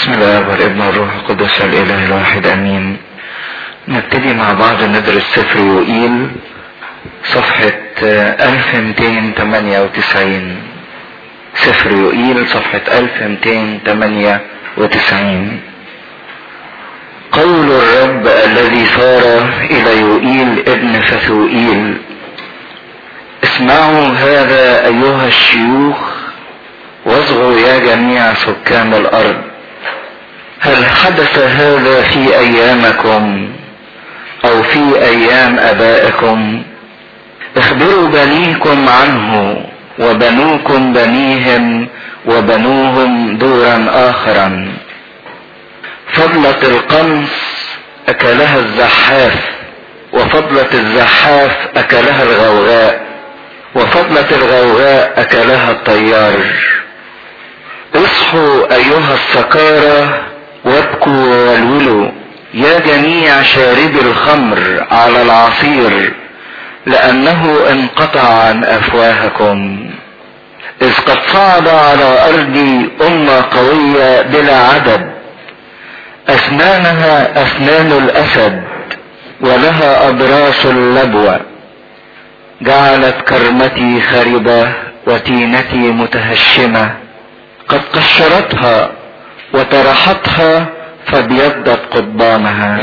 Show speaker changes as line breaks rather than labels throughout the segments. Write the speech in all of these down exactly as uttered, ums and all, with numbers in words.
بسم الله والابن والروح القدس الاله الواحد امين. نبتدي مع بعض ندرس سفر يوئيل صفحة ألف ومئتين وثمانية وتسعين. سفر يوئيل صفحة ألف ومئتين وثمانية وتسعين. قول الرب الذي صار الى يوئيل ابن فثوئيل: اسمعوا هذا ايها الشيوخ واصغوا يا جميع سكان الارض. هل حدث هذا في ايامكم او في ايام ابائكم؟ اخبروا بنيكم عنه وبنوكم بنيهم وبنوهم دورا اخرا. فضلة القمص اكلها الزحاف، وفضلة الزحاف اكلها الغوغاء، وفضلة الغوغاء اكلها الطيار. اصحوا ايها السكارى وابكوا وولولوا يا جميع شاربي الخمر على العصير، لانه انقطع عن افواهكم. اذ قد صعد على ارضي امة قوية بلا عدد، اسنانها اسنان الاسد ولها اضراس اللبوة. جعلت كرمتي خربة وتينتي متهشمة، قد قشرتها وطرحتها فابيضت قضبانها.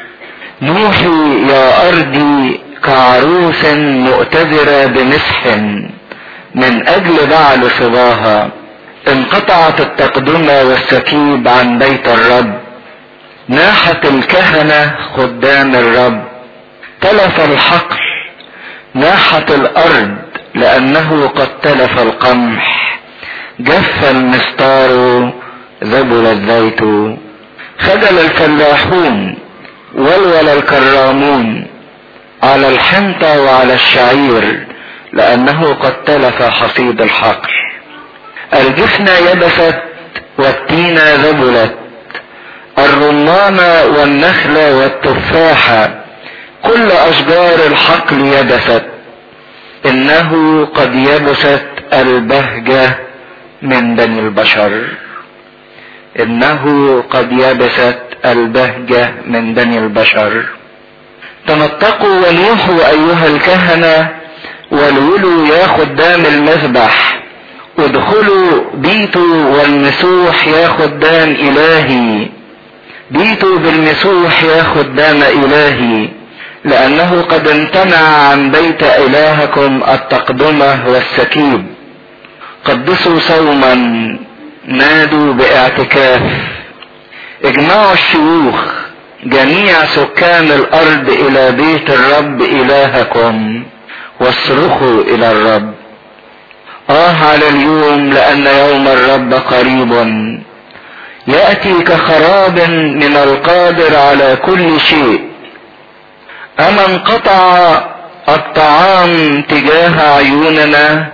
نوحي يا ارضي كعروس مؤتذرة بمسح من اجل بعل صباها. انقطعت التقدمة والسكيب عن بيت الرب. ناحت الكهنة خدام الرب. تلف الحقل. ناحت الارض لانه قد تلف القمح. جف المستار ذبل الزيت. خجل الفلاحون ولول الكرامون على الحنطة وعلى الشعير، لانه قد تلف حصيد الحقل. الجفنة يبست والتينة ذبلت، الرمان والنخل والتفاحة كل اشجار الحقل يبست. انه قد يبست البهجة من بني البشر. انه قد يبست البهجة من بني البشر. تنطقوا ونوحوا ايها الكهنة والولوا يا خدام المذبح. ادخلوا بيتوا والمسوح يا خدام الهي. بيتوا بالمسوح يا خدام الهي، لانه قد امتنع عن بيت الهكم التقدمة والسكيب. قدسوا صوما، نادوا باعتكاف. اجمعوا الشيوخ جميع سكان الارض الى بيت الرب الهكم، واصرخوا الى الرب. اه على اليوم، لان يوم الرب قريب. يأتي كخراب من القادر على كل شيء. اما انقطع الطعام تجاه عيوننا،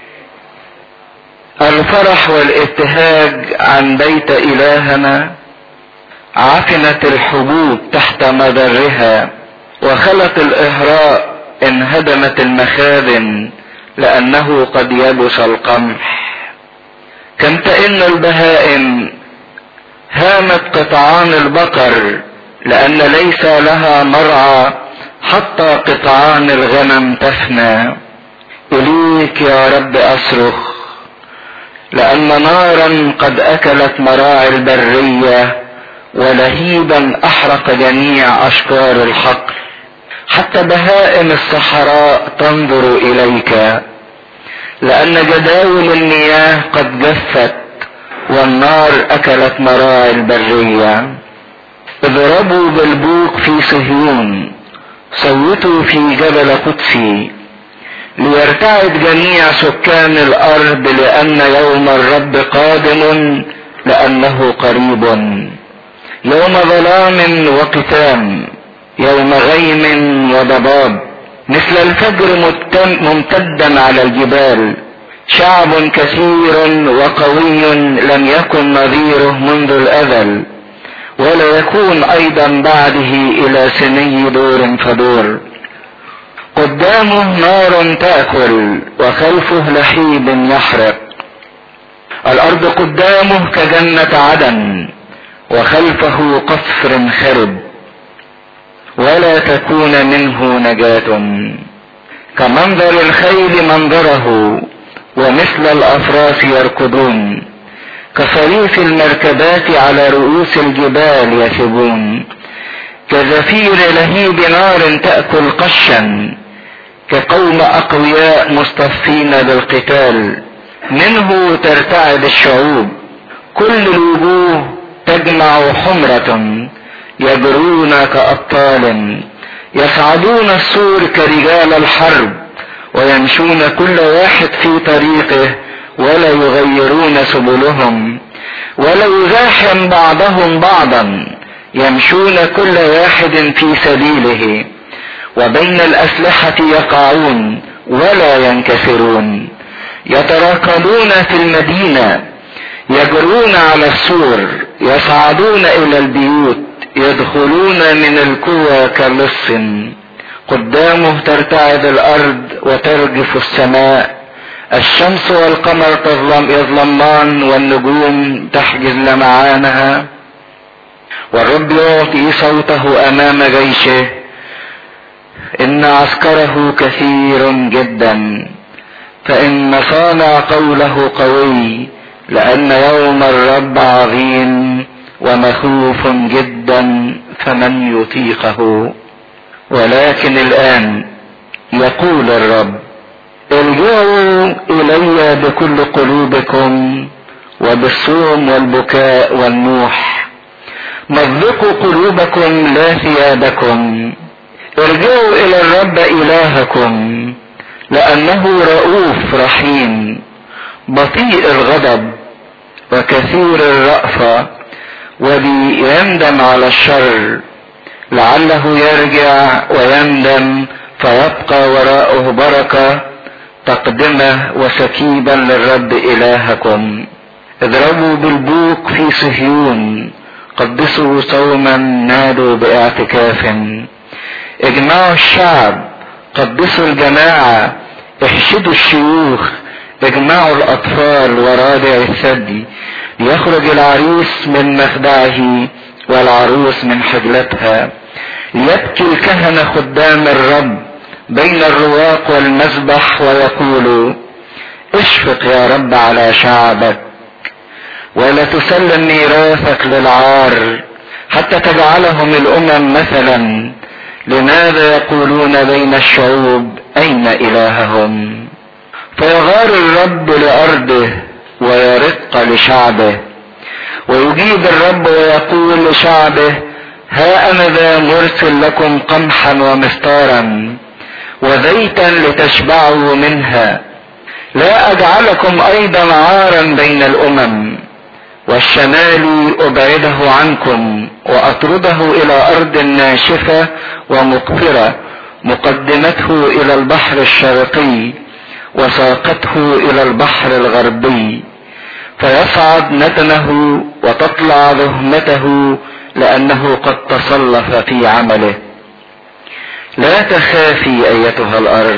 الفرح والابتهاج عن بيت الهنا. عفنت الحبوب تحت مضرها، وخلت الاهراء انهدمت المخازن، لانه قد يبس القمح. كم تئن البهائم، هامت قطعان البقر، لان ليس لها مرعى، حتى قطعان الغنم تفنى. اليك يا رب اصرخ، لان نارا قد اكلت مراعي البرية، ولهيبا احرق جميع اشجار الحقل. حتى بهائم الصحراء تنظر اليك، لان جداول المياه قد جفت، والنار اكلت مراعي البرية. اضربوا بالبوق في صهيون، صوتوا في جبل قدسي، ليرتعد جميع سكان الارض، لان يوم الرب قادم، لانه قريب. يوم ظلام وقتام، يوم غيم وضباب، مثل الفجر ممتدا على الجبال. شعب كثير وقوي لم يكن نظيره منذ الازل، ولا يكون ايضا بعده الى سني دور فدور. قدامه نار تأكل، وخلفه لهيب يحرق. الارض قدامه كجنة عدن، وخلفه قصر خرب ولا تكون منه نجاة. كمنظر الخيل منظره ومثل الافراس يركضون، كصريف المركبات على رؤوس الجبال يثبون، كزفير لهيب نار تأكل قشا، كقوم اقوياء مصطفين للقتال. منه ترتعد الشعوب، كل الوجوه تجمع حمرة، يجرون كأبطال، يصعدون السور كرجال الحرب، ويمشون كل واحد في طريقه ولا يغيرون سبلهم، ولا يزاحم بعضهم بعضا، يمشون كل واحد في سبيله، وبين الأسلحة يقعون ولا ينكسرون، يتراكمون في المدينة، يجرون على السور، يصعدون إلى البيوت، يدخلون من الكوى كاللص. قدامه ترتعد الأرض وترجف السماء، الشمس والقمر تظلم يظلمان، والنجوم تحجز لمعانها. والرب يعطي صوته أمام جيشه، إن عسكره كثير جدا، فإن صانع قوله قوي، لأن يوم الرب عظيم ومخوف جدا، فمن يطيقه. ولكن الآن يقول الرب، ارجعوا إلي بكل قلوبكم وبالصوم والبكاء والنوح، مزقوا قلوبكم لا ثيابكم. ارجعوا إلى الرب إلهكم، لأنه رؤوف رحيم، بطيء الغضب وكثير الرأفة، وبيندم على الشر، لعله يرجع ويندم فيبقى وراءه بركة تقدمه وسكيبا للرب إلهكم. اضربوا بالبوق في صهيون، قدسوا صوما، نادوا باعتكاف. اجمعوا الشعب، قدسوا الجماعة، احشدوا الشيوخ، اجمعوا الأطفال ورادع الثدي، ليخرج العريس من مخدعه والعروس من حجلتها. ليبكي الكهنة خدام الرب بين الرواق والمذبح ويقولوا، اشفق يا رب على شعبك، ولا تسلم ميراثك للعار، حتى تجعلهم الأمم مثلا. لماذا يقولون بين الشعوب أين إلههم؟ فيغار الرب لأرضه ويرق لشعبه، ويجيب الرب ويقول لشعبه، ها أنا ذا مرسل لكم قمحا ومستارا وزيتا لتشبعوا منها. لا أجعلكم أيضا عارا بين الأمم، والشمال أبعده عنكم وأطرده إلى أرض ناشفة ومقفرة، مقدمته إلى البحر الشرقي وساقته إلى البحر الغربي. فيصعد نتنه وتطلع ذهمته، لأنه قد تصلف في عمله. لا تخافي أيتها الأرض،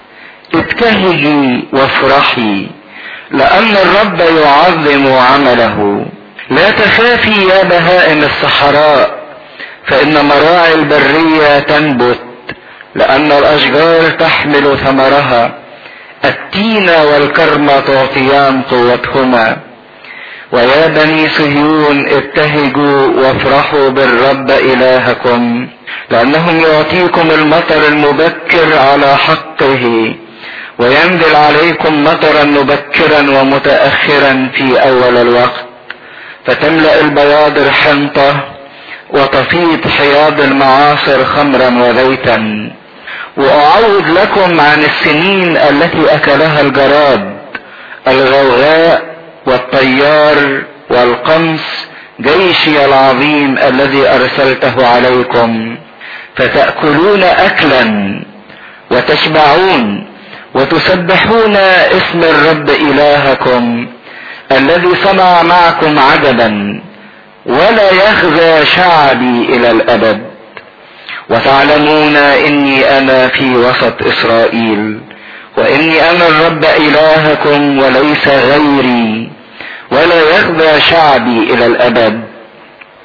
ابتهجي وافرحي، لأن الرب يعظم عمله. لا تخافي يا بهائم الصحراء، فإن مراعي البرية تنبت، لأن الأشجار تحمل ثمرها، التين والكرم تعطيان قوتهما. ويا بني صهيون ابتهجوا وافرحوا بالرب إلهكم، لأنهم يعطيكم المطر المبكر على حقه، وينزل عليكم مطرا مبكرا ومتأخرا في أول الوقت، فتملأ البياضر حنطة وتفيض حياض المعاصر خمرا وزيتا. وأعوض لكم عن السنين التي أكلها الجراد، الغوغاء والطيار والقمص، جيشي العظيم الذي أرسلته عليكم. فتأكلون أكلا وتشبعون، وتسبحون اسم الرب إلهكم الذي صنع معكم عجبا، ولا يخزى شعبي إلى الأبد. وتعلمون إني أنا في وسط إسرائيل، وإني أنا الرب إلهكم وليس غيري، ولا يخزى شعبي إلى الأبد.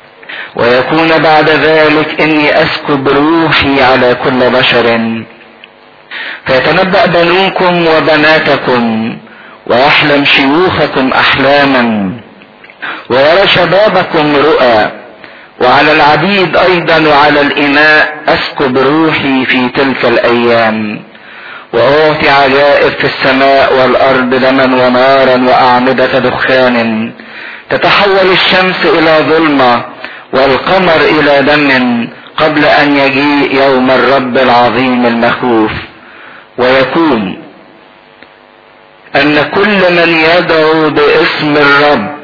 ويكون بعد ذلك اني اسكب روحي على كل بشر، فيتنبأ بنوكم وبناتكم، ويحلم شيوخكم احلاما، ويرى شبابكم رؤى، وعلى العبيد ايضا وعلى الاناء اسكب روحي في تلك الايام، واعطي عجائب في السماء والارض دما ونارا واعمدة دخان، تتحول الشمس الى ظلمة والقمر الى دم قبل ان يجيء يوم الرب العظيم المخوف. ويكون ان كل من يدعو باسم الرب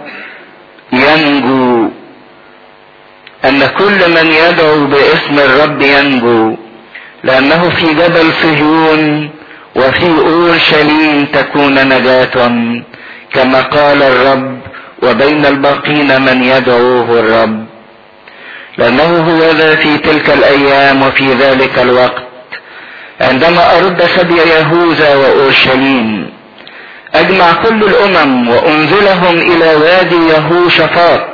ينجو، ان كل من يدعو باسم الرب ينجو، لانه في جبل صهيون وفي اورشليم تكون نجاة، كما قال الرب، وبين الباقين من يدعوه الرب. لانه هو ذا في تلك الايام وفي ذلك الوقت، عندما ارد سبي يهوذا واورشليم، اجمع كل الامم وانزلهم الى وادي يهوشافاط،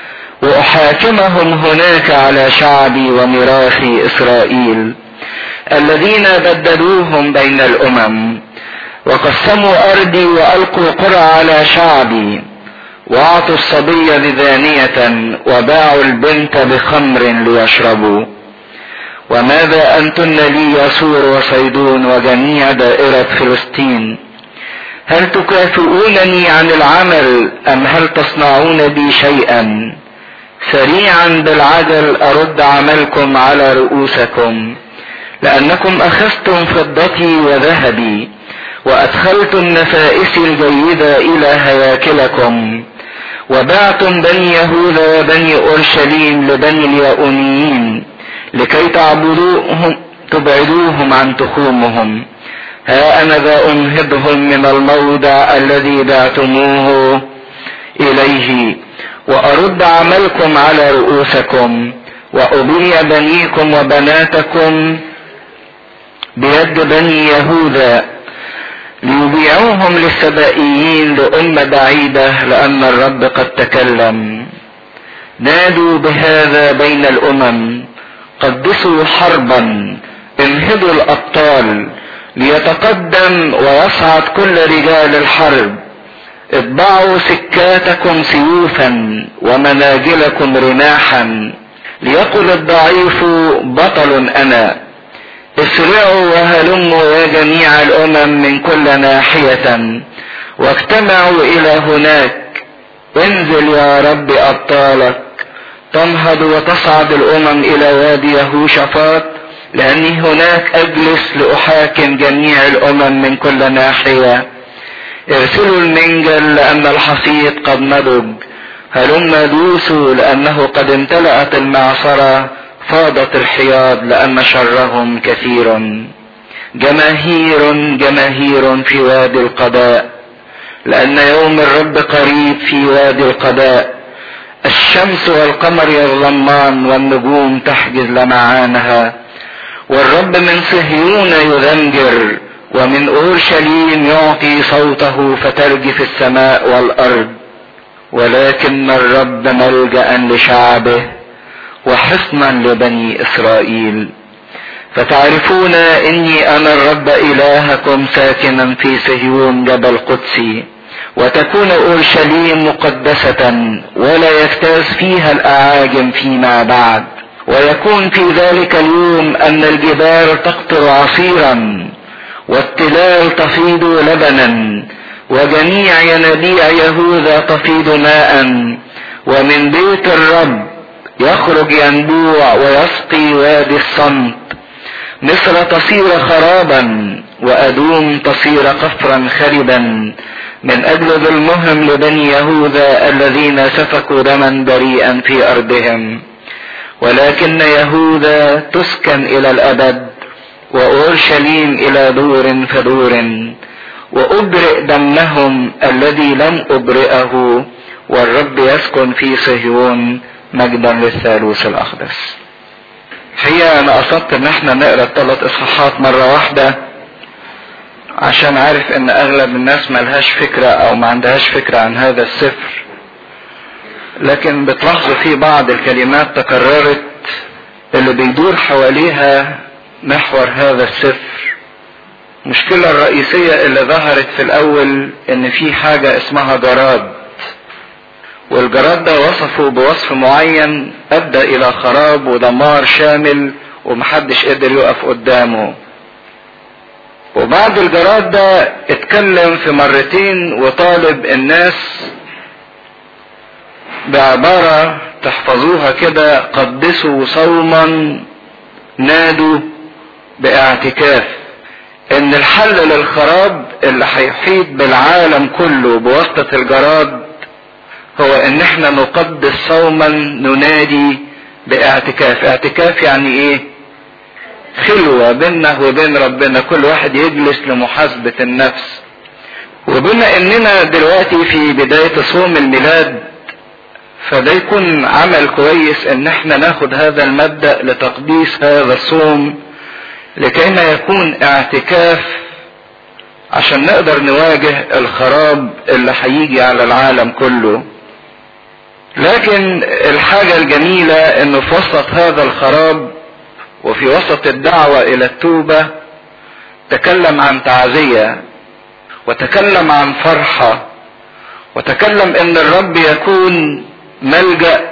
واحاكمهم هناك على شعبي وميراثي اسرائيل الذين بدلوهم بين الامم، وقسموا ارضي والقوا قرى على شعبي، واعطوا الصبي بذانية وباعوا البنت بخمر ليشربوا. وماذا انتن لي يسور وصيدون وجميع دائرة فلسطين؟ هل تكافئونني عن العمل ام هل تصنعون بي شيئا؟ سريعا بالعجل ارد عملكم على رؤوسكم، لانكم اخذتم فضتي وذهبي، وادخلتم نفائسي الجيدة الى هياكلكم، وبعتم بني يهوذا وبني اورشليم لبني الياؤونيين لكي تعبدوهم تبعدوهم عن تخومهم. ها انا ذا انهضهم من الموضع الذي بعتموه اليه، وارد عملكم على رؤوسكم، وابني بنيكم وبناتكم بيد بني يهوذا ليبيعوهم للسبائيين لأمة بعيدة، لأن الرب قد تكلم. نادوا بهذا بين الأمم، قدسوا حربا، انهضوا الأبطال، ليتقدم ويصعد كل رجال الحرب. اطبعوا سكاتكم سيوفا ومناجلكم رماحا، ليقل الضعيف بطل أنا. اسرعوا وهلموا يا جميع الامم من كل ناحية، واجتمعوا الى هناك. انزل يا رب ابطالك، تنهض وتصعد الامم الى وادي يهوشافاط، لاني هناك اجلس لاحاكم جميع الامم من كل ناحية. ارسلوا المنجل لان الحصيد قد نضج، هلم دوسوا لانه قد امتلأت المعصرة، فاضت الحياض لأن شرهم كثير. جماهير جماهير في وادي القضاء، لأن يوم الرب قريب في وادي القضاء. الشمس والقمر يظلمان والنجوم تحجز لمعانها، والرب من صهيون يذنجر، ومن اورشليم يعطي صوته فترجف السماء والارض. ولكن الرب ملجأ لشعبه وحصنا لبني اسرائيل. فتعرفون اني انا الرب الهكم ساكنا في صهيون جبل قدسي، وتكون اورشليم مقدسة ولا يجتاز فيها الاعاجم فيما بعد. ويكون في ذلك اليوم ان الجبال تقطر عصيرا، والتلال تفيض لبنا، وجميع ينابيع يهوذا تفيض ماء، ومن بيت الرب يخرج ينبوع ويسقي وادي الصمت. مصر تصير خرابا، وأدوم تصير قفرا خربا، من أجل ظلمهم لبني يهوذا الذين سفكوا دما بريئا في أرضهم. ولكن يهوذا تسكن إلى الأبد، وأورشليم إلى دور فدور، وأبرئ دمهم الذي لم أبرئه، والرب يسكن في صهيون مجدا للثالوث الأقدس. هي أنا قصدت إن احنا نقرأ الثلاث إصحاحات مرة واحدة، عشان عارف إن أغلب الناس ملهاش فكرة أو ما عندهاش فكرة عن هذا السفر. لكن بتلاحظوا في بعض الكلمات تكررت اللي بيدور حواليها محور هذا السفر. المشكلة الرئيسية اللي ظهرت في الاول ان في حاجة اسمها جراد، والجراد ده وصفه بوصف معين ادى الى خراب ودمار شامل ومحدش قدر يقف قدامه. وبعد الجراد ده اتكلم في مرتين وطالب الناس بعبارة تحفظوها كده: قدسوا صوما نادوا باعتكاف. ان الحل للخراب اللي هيحيط بالعالم كله بواسطة الجراد هو ان احنا نقدس صوما ننادي باعتكاف. اعتكاف يعني ايه؟ خلوة بيننا وبين ربنا، كل واحد يجلس لمحاسبة النفس. وبما اننا دلوقتي في بداية صوم الميلاد، فده يكون عمل كويس ان احنا ناخد هذا المبدأ لتقديس هذا الصوم لكي ما يكون اعتكاف عشان نقدر نواجه الخراب اللي هيجي على العالم كله. لكن الحاجة الجميلة انه في وسط هذا الخراب وفي وسط الدعوة الى التوبة تكلم عن تعزية، وتكلم عن فرحة، وتكلم ان الرب يكون ملجأ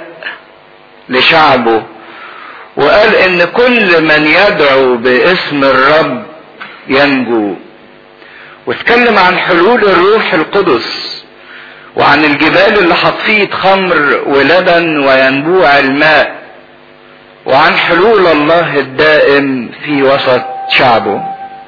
لشعبه، وقال ان كل من يدعو باسم الرب ينجو. واتكلم عن حلول الروح القدس، وعن الجبال اللي هتفيض خمر ولبن وينبوع الماء، وعن حلول الله الدائم في وسط شعبه.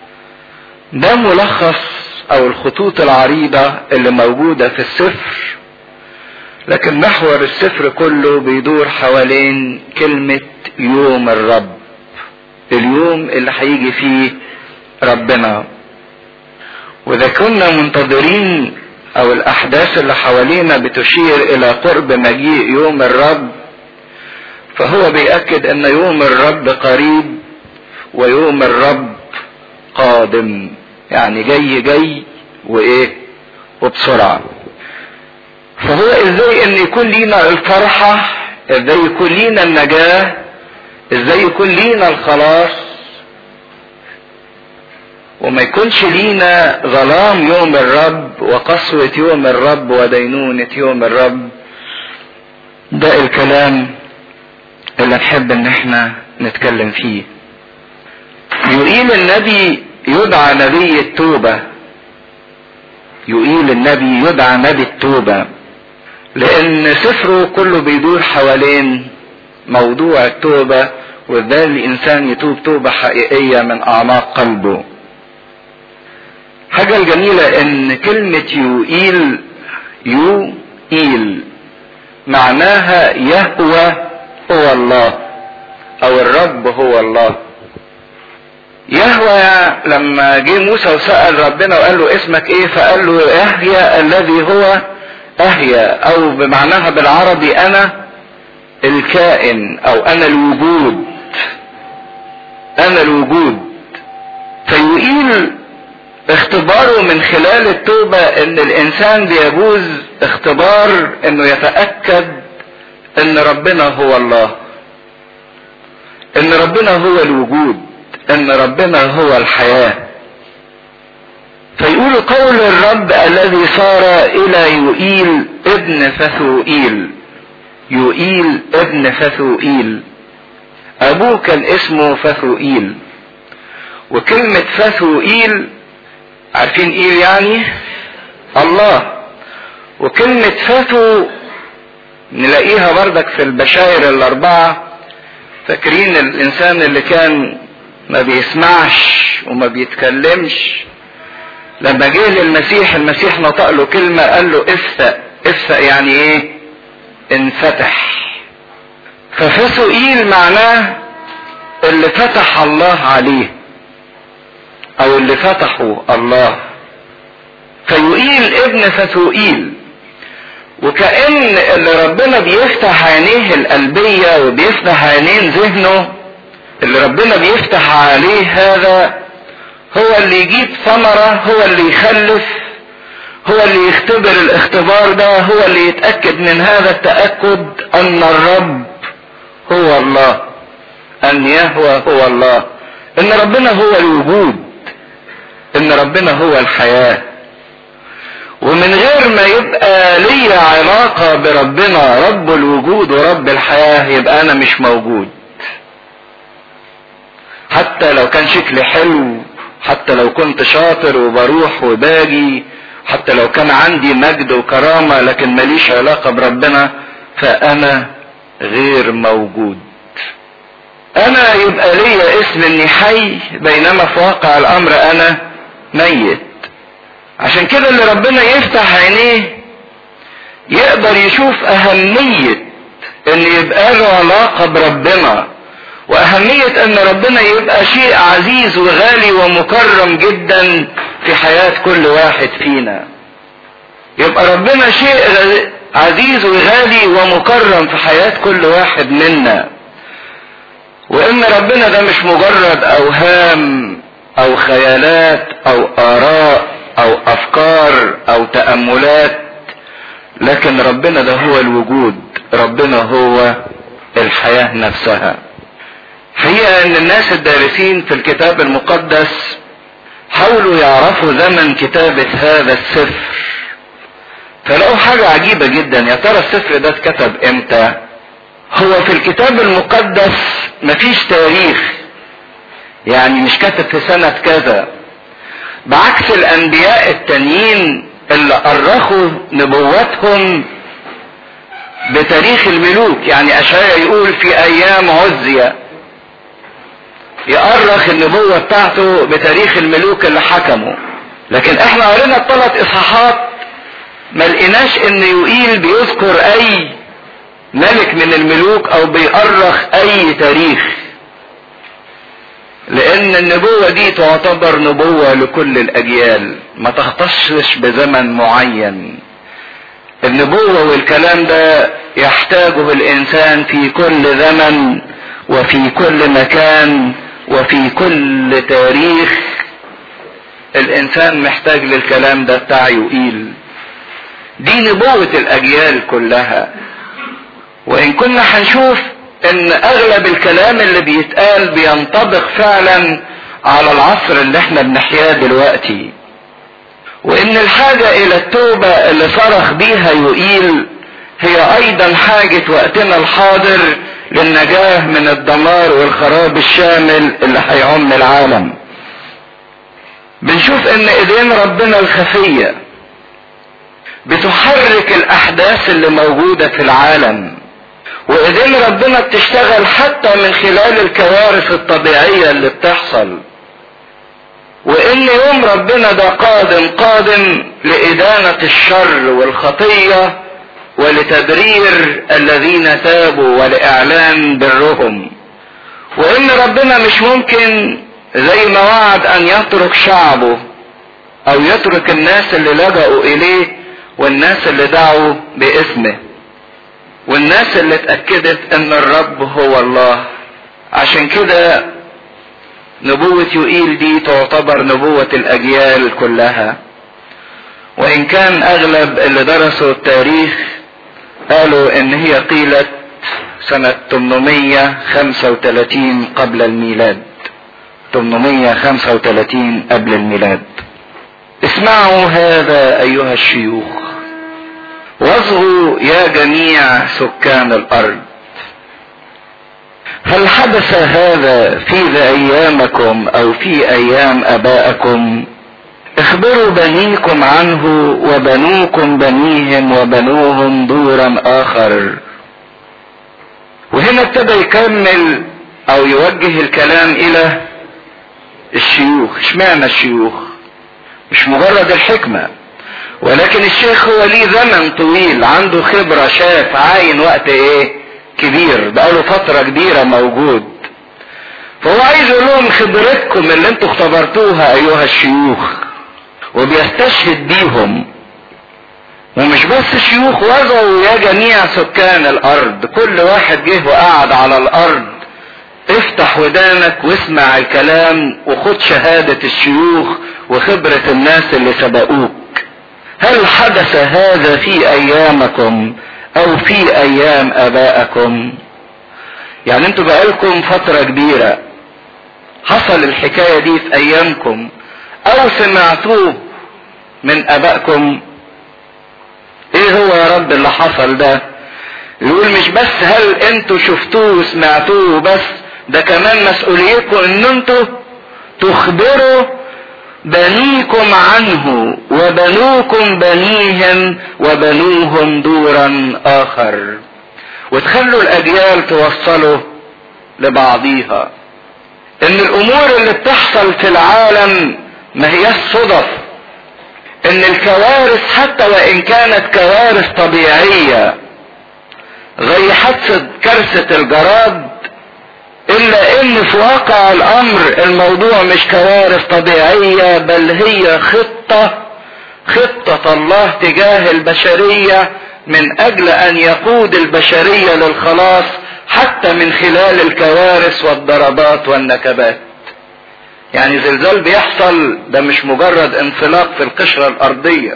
ده ملخص او الخطوط العريضة اللي موجودة في السفر، لكن محور السفر كله بيدور حوالين كلمة يوم الرب، اليوم اللي هيجي فيه ربنا. واذا كنا منتظرين او الاحداث اللي حوالينا بتشير الى قرب مجيء يوم الرب، فهو بيأكد ان يوم الرب قريب ويوم الرب قادم، يعني جاي جاي وايه وبسرعة. فهو ازاي ان يكون لينا الفرحة، ازاي يكون لينا النجاة، ازاي يكون لينا الخلاص، وما يكونش لينا ظلام يوم الرب وقسوة يوم الرب ودينونة يوم الرب. ده الكلام اللي نحب ان احنا نتكلم فيه. يقيل النبي يدعى نبي التوبة، يقيل النبي يدعى نبي التوبة لان سفره كله بيدور حوالين موضوع التوبة، وازاي الانسان يتوب توبة حقيقية من اعماق قلبه. حاجة الجميلة ان كلمة يوئيل يوئيل معناها يهوى هو الله او الرب هو الله. يهوى لما جه موسى وسأل ربنا وقال له اسمك ايه، فقال له يهيا الذي هو اهيا، او بمعناها بالعربي انا الكائن او انا الوجود، انا الوجود. فيقيل اختباره من خلال التوبة ان الانسان بيجوز اختبار انه يتأكد ان ربنا هو الله، ان ربنا هو الوجود، ان ربنا هو الحياة. فيقول قول الرب الذي صار الى يوئيل ابن فثوئيل. يوئيل ابن فثوئيل، ابوه كان اسمه فثوئيل. وكلمة فثوئيل عارفين ايه يعني؟ الله. وكلمة فثو نلاقيها بردك في البشائر الاربعة. فاكرين الانسان اللي كان ما بيسمعش وما بيتكلمش، لما جه للمسيح المسيح نطق له كلمة قال له افثأ. افثأ يعني ايه؟ انفتح. ففثوئيل معناه اللي فتح الله عليه او اللي فتحه الله. فيوئيل ابن فثوئيل. وكأن اللي ربنا بيفتح عينيه القلبية وبيفتح عينين ذهنه، اللي ربنا بيفتح عليه هذا هو اللي يجيب ثمرة، هو اللي يخلف، هو اللي يختبر الاختبار ده، هو اللي يتأكد من هذا التأكد ان الرب هو الله، ان يهوى هو الله، ان ربنا هو الوجود، ان ربنا هو الحياة. ومن غير ما يبقى لي علاقة بربنا رب الوجود ورب الحياة يبقى انا مش موجود. حتى لو كان شكلي حلو، حتى لو كنت شاطر وبروح وباجي، حتى لو كان عندي مجد وكرامة، لكن ماليش علاقة بربنا فانا غير موجود. انا يبقى لي اسم اني حي، بينما في واقع الامر انا ميت. عشان كده اللي ربنا يفتح عينيه يقدر يشوف اهمية ان يبقى له علاقة بربنا، واهمية ان ربنا يبقى شيء عزيز وغالي ومكرم جدا في حياة كل واحد فينا. يبقى ربنا شيء عزيز وغالي ومكرم في حياة كل واحد منا، وان ربنا ده مش مجرد اوهام او خيالات او اراء او افكار او تأملات، لكن ربنا ده هو الوجود، ربنا هو الحياة نفسها. حقيقة ان الناس الدارسين في الكتاب المقدس حاولوا يعرفوا زمن كتابة هذا السفر، فلقوا حاجة عجيبة جدا. يا ترى السفر ده اتكتب امتى؟ هو في الكتاب المقدس مفيش تاريخ، يعني مش كتب في سنة كذا، بعكس الانبياء التانيين اللي أرخوا نبواتهم بتاريخ الملوك. يعني اشعياء يقول في ايام عزية، يأرخ النبوة بتاعته بتاريخ الملوك اللي حكموا. لكن احنا قرينا الثلاث اصحاحات ما لقيناش ان يوئيل بيذكر اي ملك من الملوك او بيأرخ اي تاريخ، لان النبوة دي تعتبر نبوة لكل الاجيال، ما تختصش بزمن معين. النبوة والكلام ده يحتاجه الانسان في كل زمن وفي كل مكان وفي كل تاريخ. الانسان محتاج للكلام ده بتاع يوئيل. دي نبوة الاجيال كلها. وان كنا هنشوف ان اغلب الكلام اللي بيتقال بينطبق فعلا على العصر اللي احنا بنحياه دلوقتي، وان الحاجة الى التوبة اللي صرخ بيها يوئيل هي ايضا حاجة وقتنا الحاضر للنجاة من الدمار والخراب الشامل اللي هيعم العالم. بنشوف ان ايدين ربنا الخفية بتحرك الاحداث اللي موجودة في العالم، وايدين ربنا بتشتغل حتى من خلال الكوارث الطبيعية اللي بتحصل، وان يوم ربنا ده قادم قادم لإدانة الشر والخطية ولتبرير الذين تابوا ولإعلان برهم، وان ربنا مش ممكن زي ما وعد ان يترك شعبه او يترك الناس اللي لجأوا اليه والناس اللي دعوا باسمه والناس اللي اتأكدت ان الرب هو الله. عشان كده نبوة يوئيل دي تعتبر نبوة الاجيال كلها، وان كان اغلب اللي درسوا التاريخ قالوا ان هي قيلت سنة ثمانمائة وخمسة وثلاثين قبل الميلاد، ثمانمائة وخمسة وثلاثين قبل الميلاد. اسمعوا هذا ايها الشيوخ، واصغوا يا جميع سكان الارض. هل حدث هذا في ايامكم او في ايام ابائكم؟ اخبروا بنيكم عنه وبنوكم بنيهم وبنوهم دورا اخر. وهنا ابتدى يكمل او يوجه الكلام الى الشيوخ. اشمعنى الشيوخ؟ مش مجرد الحكمة، ولكن الشيخ هو ليه زمن طويل، عنده خبرة، شاف عاين وقت ايه كبير، بقاله فترة كبيرة موجود. فهو عايز يقول لهم خبرتكم اللي انتوا اختبرتوها ايها الشيوخ، وبيستشهد بيهم. ومش بس شيوخ، وضعوا يا جميع سكان الارض. كل واحد جه وقعد على الارض، افتح ودانك واسمع الكلام وخد شهادة الشيوخ وخبرة الناس اللي سبقوك.
هل حدث هذا في ايامكم او في ايام ابائكم؟ يعني انتوا بقالكم فترة كبيرة حصل الحكاية دي في ايامكم او سمعتوه من ابائكم؟ ايه هو يا رب اللي حصل ده؟ يقول مش بس هل انتوا شفتوه وسمعتوه بس، ده كمان مسؤوليتكم ان انتوا تخبروا بنيكم عنه وبنوكم بنيهم وبنوهم دورا اخر، وتخلوا الاجيال توصلوا لبعضيها. ان الامور اللي بتحصل في العالم ما هي صدف، ان الكوارث حتى وان كانت كوارث طبيعية زي حادثة كارثة الجراد، الا ان في واقع الامر الموضوع مش كوارث طبيعية، بل هي خطة خطة الله تجاه البشرية من اجل ان يقود البشرية للخلاص حتى من خلال الكوارث والضربات والنكبات. يعني زلزال بيحصل ده مش مجرد انفلاق في القشرة الارضية،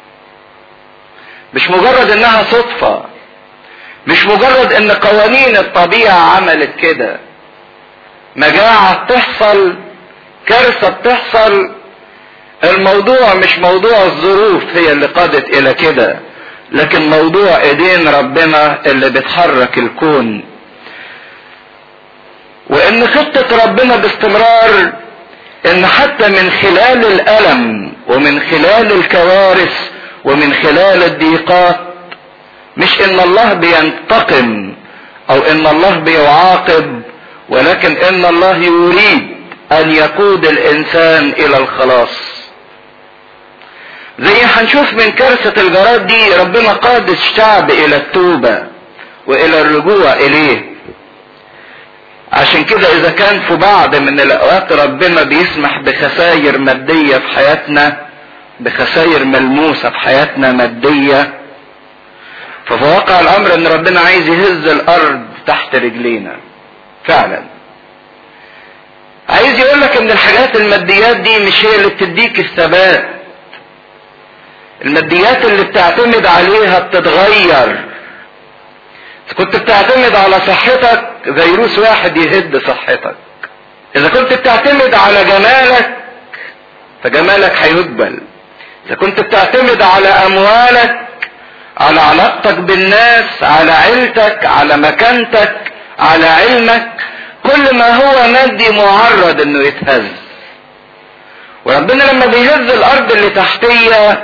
مش مجرد انها صدفة، مش مجرد ان قوانين الطبيعة عملت كده. مجاعة بتحصل، كارثة بتحصل، الموضوع مش موضوع الظروف هي اللي قادت الى كده، لكن موضوع ايدين ربنا اللي بتحرك الكون. وان خطة ربنا باستمرار ان حتى من خلال الالم ومن خلال الكوارث ومن خلال الضيقات، مش ان الله بينتقم او ان الله بيعاقب، ولكن ان الله يريد ان يقود الانسان الى الخلاص. زي هنشوف من كارثة الجراد دي ربنا قاد الشعب الى التوبة والى الرجوع اليه. عشان كده اذا كان في بعض من الاوقات ربنا بيسمح بخسائر مادية في حياتنا، بخسائر ملموسة في حياتنا مادية، ففي واقع الامر ان ربنا عايز يهز الارض تحت رجلينا فعلا. عايز يقولك ان الحاجات الماديات دي مش هي اللي بتديك الثبات. الماديات اللي بتعتمد عليها بتتغير. اذا كنت بتعتمد على صحتك فيروس واحد يهد صحتك. اذا كنت بتعتمد على جمالك فجمالك هيدبل. اذا كنت بتعتمد على اموالك، على علاقتك بالناس، على عيلتك، على مكانتك، على علمك، كل ما هو مادي معرض انه يتهز. وربنا لما بيهز الارض اللي تحتيه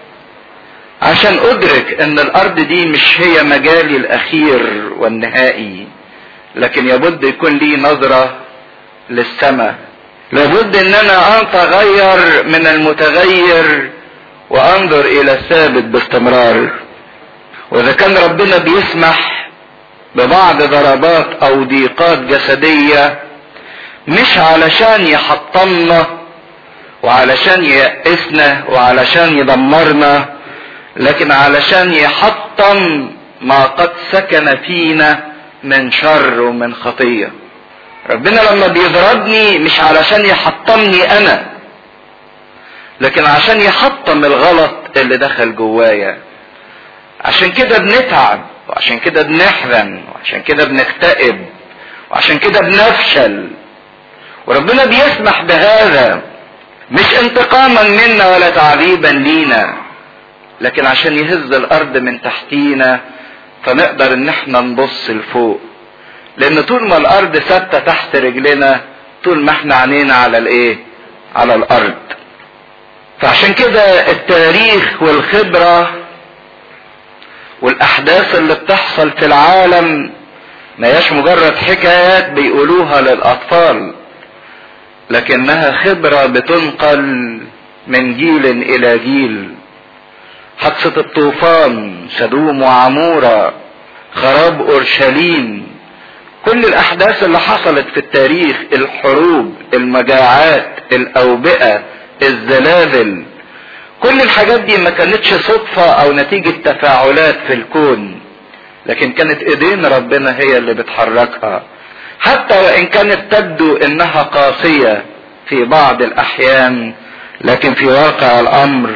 عشان ادرك ان الارض دي مش هي مجالي الاخير والنهائي، لكن يبد يكون لي نظرة للسماء. لابد ان انا اتغير من المتغير وانظر الى الثابت باستمرار. واذا كان ربنا بيسمح ببعض ضربات او ضيقات جسدية مش علشان يحطمنا وعلشان ييأسنا وعلشان يدمرنا، لكن علشان يحطم ما قد سكن فينا من شر ومن خطية. ربنا لما بيضربني مش علشان يحطمني انا، لكن عشان يحطم الغلط اللي دخل جوايا. عشان كده بنتعب، وعشان كده بنحزن، وعشان كده بنكتئب، وعشان كده بنفشل. وربنا بيسمح بهذا مش انتقاما منا ولا تعذيبا لينا، لكن عشان يهز الارض من تحتينا فنقدر ان احنا نبص لفوق. لان طول ما الارض ثابته تحت رجلنا، طول ما احنا عينينا على الايه؟ على الارض. فعشان كده التاريخ والخبرة والاحداث اللي بتحصل في العالم ما هياش مجرد حكايات بيقولوها للاطفال، لكنها خبرة بتنقل من جيل الى جيل. حادثة الطوفان، سدوم وعمورة، خراب اورشليم، كل الاحداث اللي حصلت في التاريخ، الحروب، المجاعات، الاوبئة، الزلازل، كل الحاجات دي ما كانتش صدفة او نتيجة تفاعلات في الكون، لكن كانت ايدين ربنا هي اللي بتحركها. حتى وان كانت تبدو انها قاسية في بعض الاحيان، لكن في واقع الامر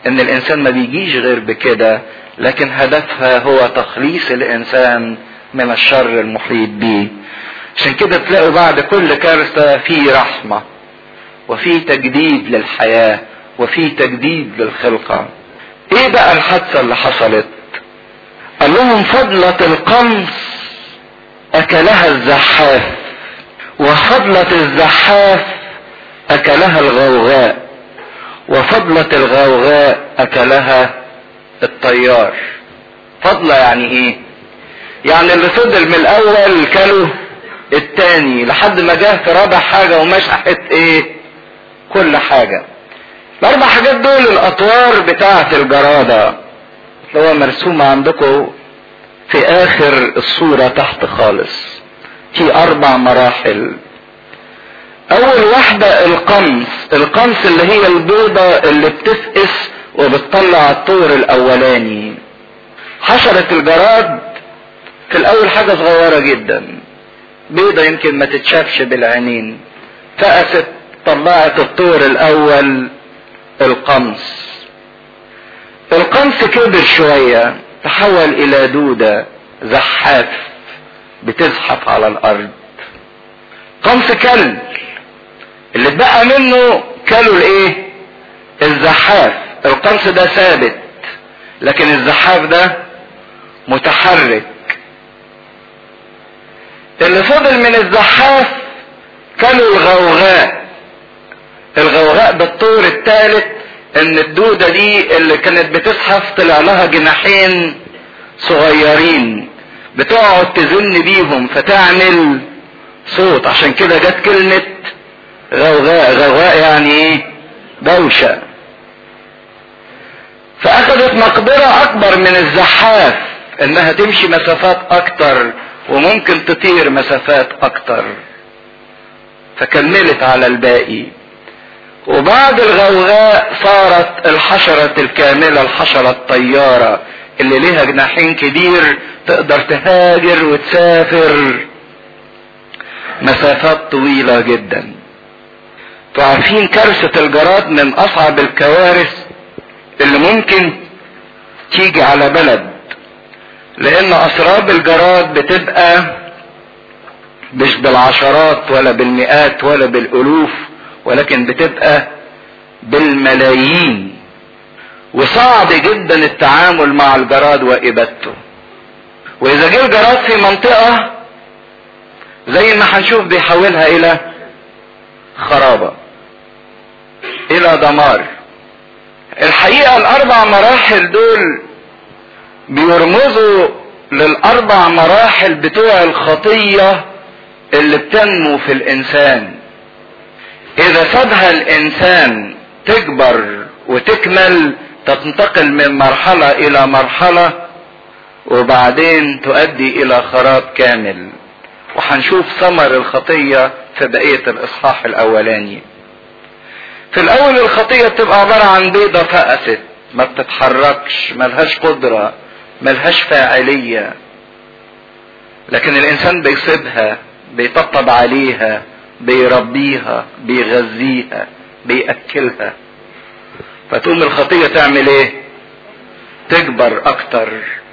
ان الانسان ما بيجيش غير بكده، لكن هدفها هو تخليص الانسان من الشر المحيط به. عشان كده تلاقوا بعد كل كارثة في رحمة وفي تجديد للحياة وفي تجديد للخلقة. ايه بقى الحادثة اللي حصلت؟ قال لهم فضلة القمص اكلها الزحاف، وفضلة الزحاف اكلها الغوغاء، وفضلة الغوغاء اكلها الطيار. فضلة يعني ايه؟ يعني اللي فضل من الاول كله التاني لحد ما جه في رابع حاجة ومسحت ايه؟ كل حاجة. الاربع حاجات دول الاطوار بتاعة الجرادة اللي هو مرسومة عندكم في اخر الصورة تحت خالص. في اربع مراحل. اول واحدة القمص. القمص اللي هي البيضة اللي بتفقس وبتطلع الطور الاولاني. حشرة الجراد في الاول حاجة صغيرة جدا، بيضة يمكن ما تتشافش بالعينين، فقست طلعت الطور الاول القمص. القمص كبر شوية تحول الى دودة زحاف بتزحف على الارض. قمص كلب اللي اتبقى منه كلوا الايه؟ الزحاف. القمص ده ثابت لكن الزحاف ده متحرك. اللي فضل من الزحاف كلوا الغوغاء. الغوغاء بالطور الثالث ان الدودة دي اللي كانت بتزحف طلع لها جناحين صغيرين بتقعد تزن بيهم فتعمل صوت، عشان كده جت كلمة غوغاء. غوغاء يعني ايه؟ دوشة. فاخذت مقدرة اكبر من الزحاف انها تمشي مسافات اكتر وممكن تطير مسافات اكتر، فكملت على الباقي. وبعد الغوغاء صارت الحشرة الكاملة، الحشرة الطيارة اللي ليها جناحين كبير تقدر تهاجر وتسافر مسافات طويلة جدا. تعرفين كارثة الجراد من اصعب الكوارث اللي ممكن تيجي على بلد، لان اسراب الجراد بتبقى مش بالعشرات ولا بالمئات ولا بالالوف، ولكن بتبقى بالملايين. وصعب جدا التعامل مع الجراد وابادته. واذا جه الجراد في منطقة زي ما هنشوف بيحولها الى خرابة، الى دمار. الحقيقة الاربع مراحل دول بيرمزوا للاربع مراحل بتوع الخطية اللي بتنمو في الانسان. اذا سابها الانسان تكبر وتكمل تنتقل من مرحلة الى مرحلة وبعدين تؤدي الى خراب كامل. وهنشوف ثمر الخطية في بقية الاصحاح الاولاني. في الاول الخطية بتبقى عبارة عن بيضة فقست ما بتتحركش، ملهاش قدرة، ملهاش فاعلية، لكن الانسان بيصيبها، بيطبطب عليها، بيربيها، بيغذيها، بيأكلها، فتقوم الخطية تعمل ايه؟ تكبر اكتر.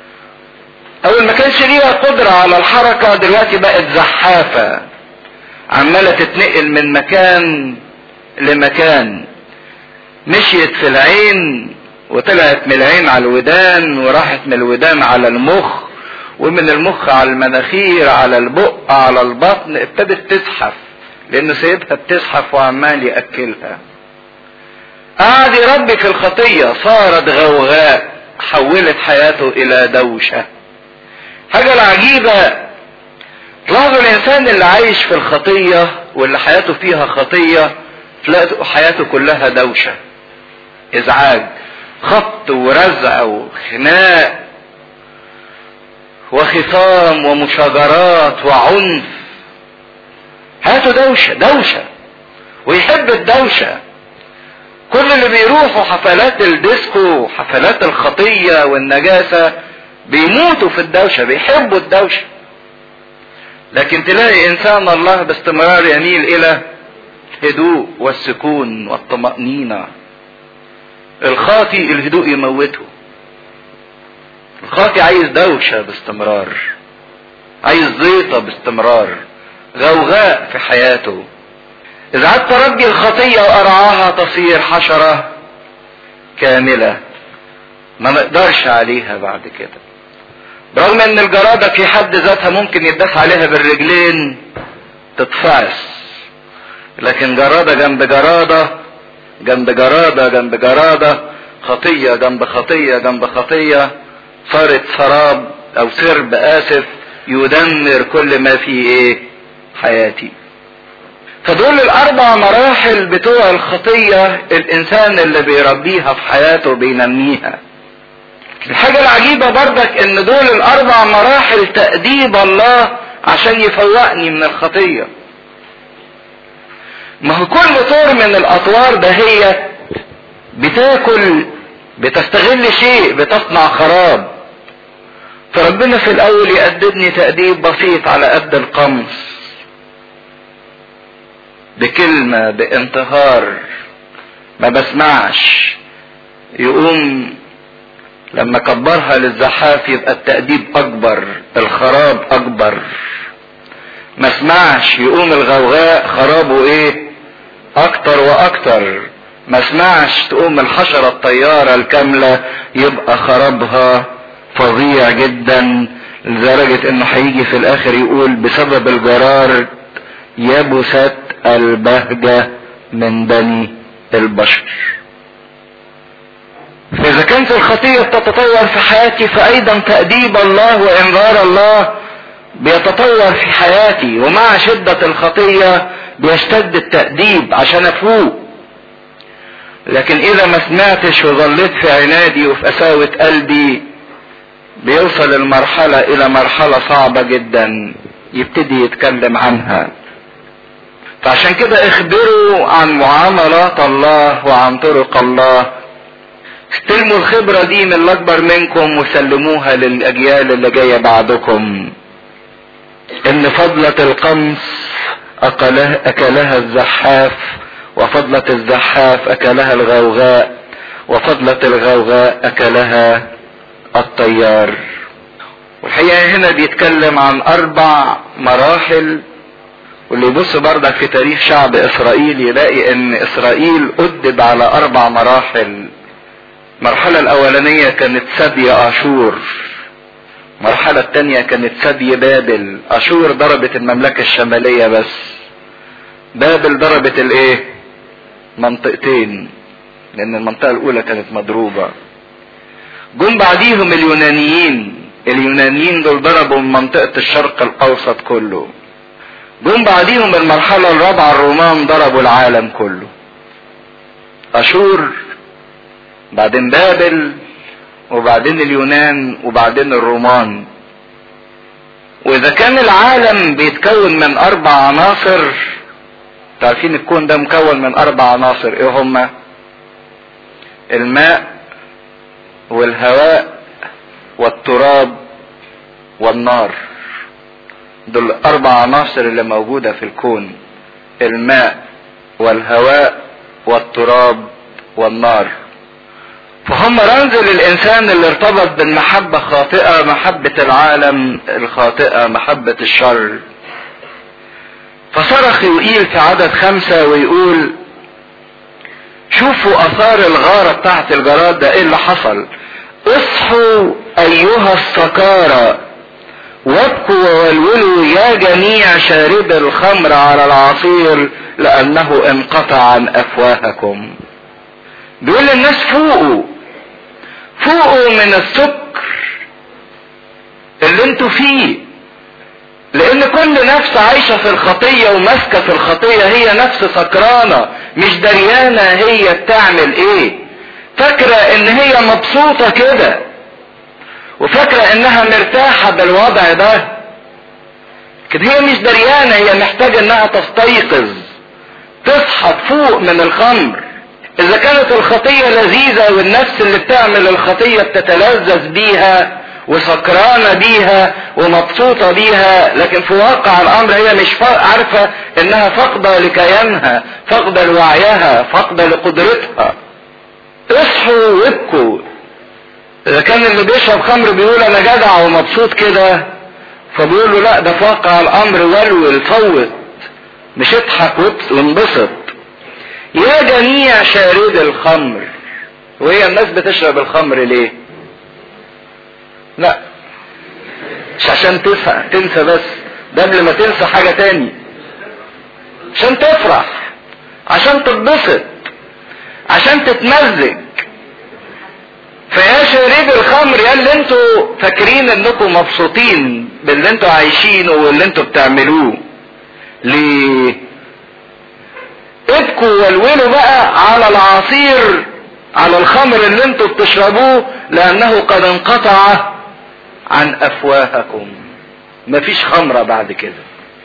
اول ما كانش ليها قدرة على الحركة دلوقتي بقت زحافة عمالة تتنقل من مكان لمكان. مشيت في العين وطلعت من العين على الودان، وراحت من الودان على المخ، ومن المخ على المناخير، على البق، على البطن. ابتدت تزحف لانه سيبها بتزحف وعمال يأكلها. قعد يربي في الخطية، صارت غوغاء، حولت حياته الى دوشة. حاجة العجيبة تلاحظوا الانسان اللي عايش في الخطية واللي حياته فيها خطية تلاقوا حياته كلها دوشة، ازعاج، خبط ورزع وخناق وخصام ومشاجرات وعنف. حياته دوشة دوشة، ويحب الدوشة. كل اللي بيروحوا حفلات الديسكو وحفلات الخطية والنجاسة بيموتوا في الدوشة، بيحبوا الدوشة. لكن تلاقي انسان الله باستمرار يميل الى هدوء والسكون والطمأنينة. الخاطي الهدوء يموته. الخاطي عايز دوشة باستمرار، عايز زيطة باستمرار، غوغاء في حياته. اذا عدت ربي الخطية وارعاها تصير حشرة كاملة ما نقدرش عليها بعد كده. برغم ان الجرادة في حد ذاتها ممكن يداس عليها بالرجلين تتفعس، لكن جرادة جنب جرادة جنب جرادة جنب جرادة، خطية جنب خطية جنب خطية، صارت سراب او سرب اسف يدمر كل ما في ايه حياتي. فدول الاربع مراحل بتوع الخطية الانسان اللي بيربيها في حياته بينميها. الحاجة العجيبة برضك ان دول الاربع مراحل تأديب الله عشان يفوقني من الخطية. ما هو كل طور من الاطوار دهيت بتاكل، بتستغل شيء، بتصنع خراب. فربنا في الاول يأدبني تأديب بسيط على قد القمص، بكلمة بانتهار ما بسمعش، يقوم لما كبرها للزحاف يبقى التأديب اكبر، الخراب اكبر. ما اسمعش يقوم الغوغاء خرابه ايه اكتر واكتر. ما اسمعش تقوم الحشرة الطيارة الكاملة يبقى خرابها فظيع جدا، لدرجة انه هيجي في الاخر يقول بسبب الجرار يبست البهجة من بني البشر. فاذا كانت الخطية تتطور في حياتي فايضا تأديب الله وانذار الله بيتطور في حياتي، ومع شدة الخطية بيشتد التأديب عشان افوق. لكن اذا ما سمعتش وظليت في عنادي وفي قساوة قلبي بيوصل المرحلة الى مرحلة صعبة جدا يبتدي يتكلم عنها. فعشان كده اخبروا عن معاملات الله وعن طرق الله، استلموا الخبرة دي من الاكبر منكم وسلموها للاجيال اللي جاية بعدكم. ان فضلة القمص أكلها, اكلها الزحاف، وفضلة الزحاف اكلها الغوغاء، وفضلة الغوغاء اكلها الطيار. والحقيقة هنا بيتكلم عن اربع مراحل، واللي يبص بردك في تاريخ شعب اسرائيل يلاقي ان اسرائيل أدب على اربع مراحل. المرحلة الاولانية كانت سبي اشور، المرحلة الثانية كانت سبي بابل. اشور ضربت المملكة الشمالية بس، بابل ضربت الايه منطقتين، لان المنطقة الاولى كانت مضروبة. جم بعديهم اليونانيين، اليونانيين دول ضربوا منطقة الشرق الاوسط كله. جم بعديهم المرحلة الرابعة الرومان ضربوا العالم كله. اشور، بعدين بابل، وبعدين اليونان، وبعدين الرومان. واذا كان العالم بيتكون من اربع عناصر، تعرفين الكون ده مكون من اربع عناصر، ايه هما؟ الماء والهواء والتراب والنار. دول الاربع عناصر اللي موجودة في الكون، الماء والهواء والتراب والنار. فهم رمز للانسان اللي ارتبط بالمحبة خاطئة، محبة العالم الخاطئة، محبة الشر. فصرخ يوئيل في عدد خمسة ويقول شوفوا اثار الغارة بتاعت الجراد ده، ايه اللي حصل؟ اصحوا ايها السكارى وابكوا وولولوا يا جميع شارب الخمر على العصير لانه انقطع عن افواهكم. بيقول للناس فوقوا فوقوا من السكر اللي انتوا فيه، لان كل نفس عايشة في الخطية وماسكة في الخطية هي نفس سكرانة، مش دريانة هي بتعمل ايه. فاكرة ان هي مبسوطة كده، وفاكرة انها مرتاحة بالوضع ده، لكن هي مش دريانة، هي محتاجة انها تستيقظ، تصحى فوق من الخمر. اذا كانت الخطية لذيذة والنفس اللي بتعمل الخطية بتتلذذ بيها وسكرانة بيها ومبسوطة بيها، لكن في واقع الامر هي مش عارفة انها فاقدة لكيانها، فاقدة لوعيها، فاقدة لقدرتها. اصحوا وابكوا. اذا كان اللي بيشرب خمر بيقول انا جدع ومبسوط كده، فبيقول له لا، ده في واقع الامر ولول فوت، مش اضحك وانبسط. يا جميع شارد الخمر. وهي الناس بتشرب الخمر ليه؟ لا، مش عشان تنسى تنسى بس، ده قبل ما تنسى حاجة تاني، عشان تفرح، عشان تتبسط، عشان تتمزج. فيا شارب الخمر، يا اللي انتوا فاكرين انكم مبسوطين باللي انتوا عايشينه واللي انتوا بتعملوه، ليه؟ ابكوا والولوا بقى على العصير، على الخمر اللي انتوا بتشربوه، لانه قد انقطع عن افواهكم. مفيش خمرة بعد كده،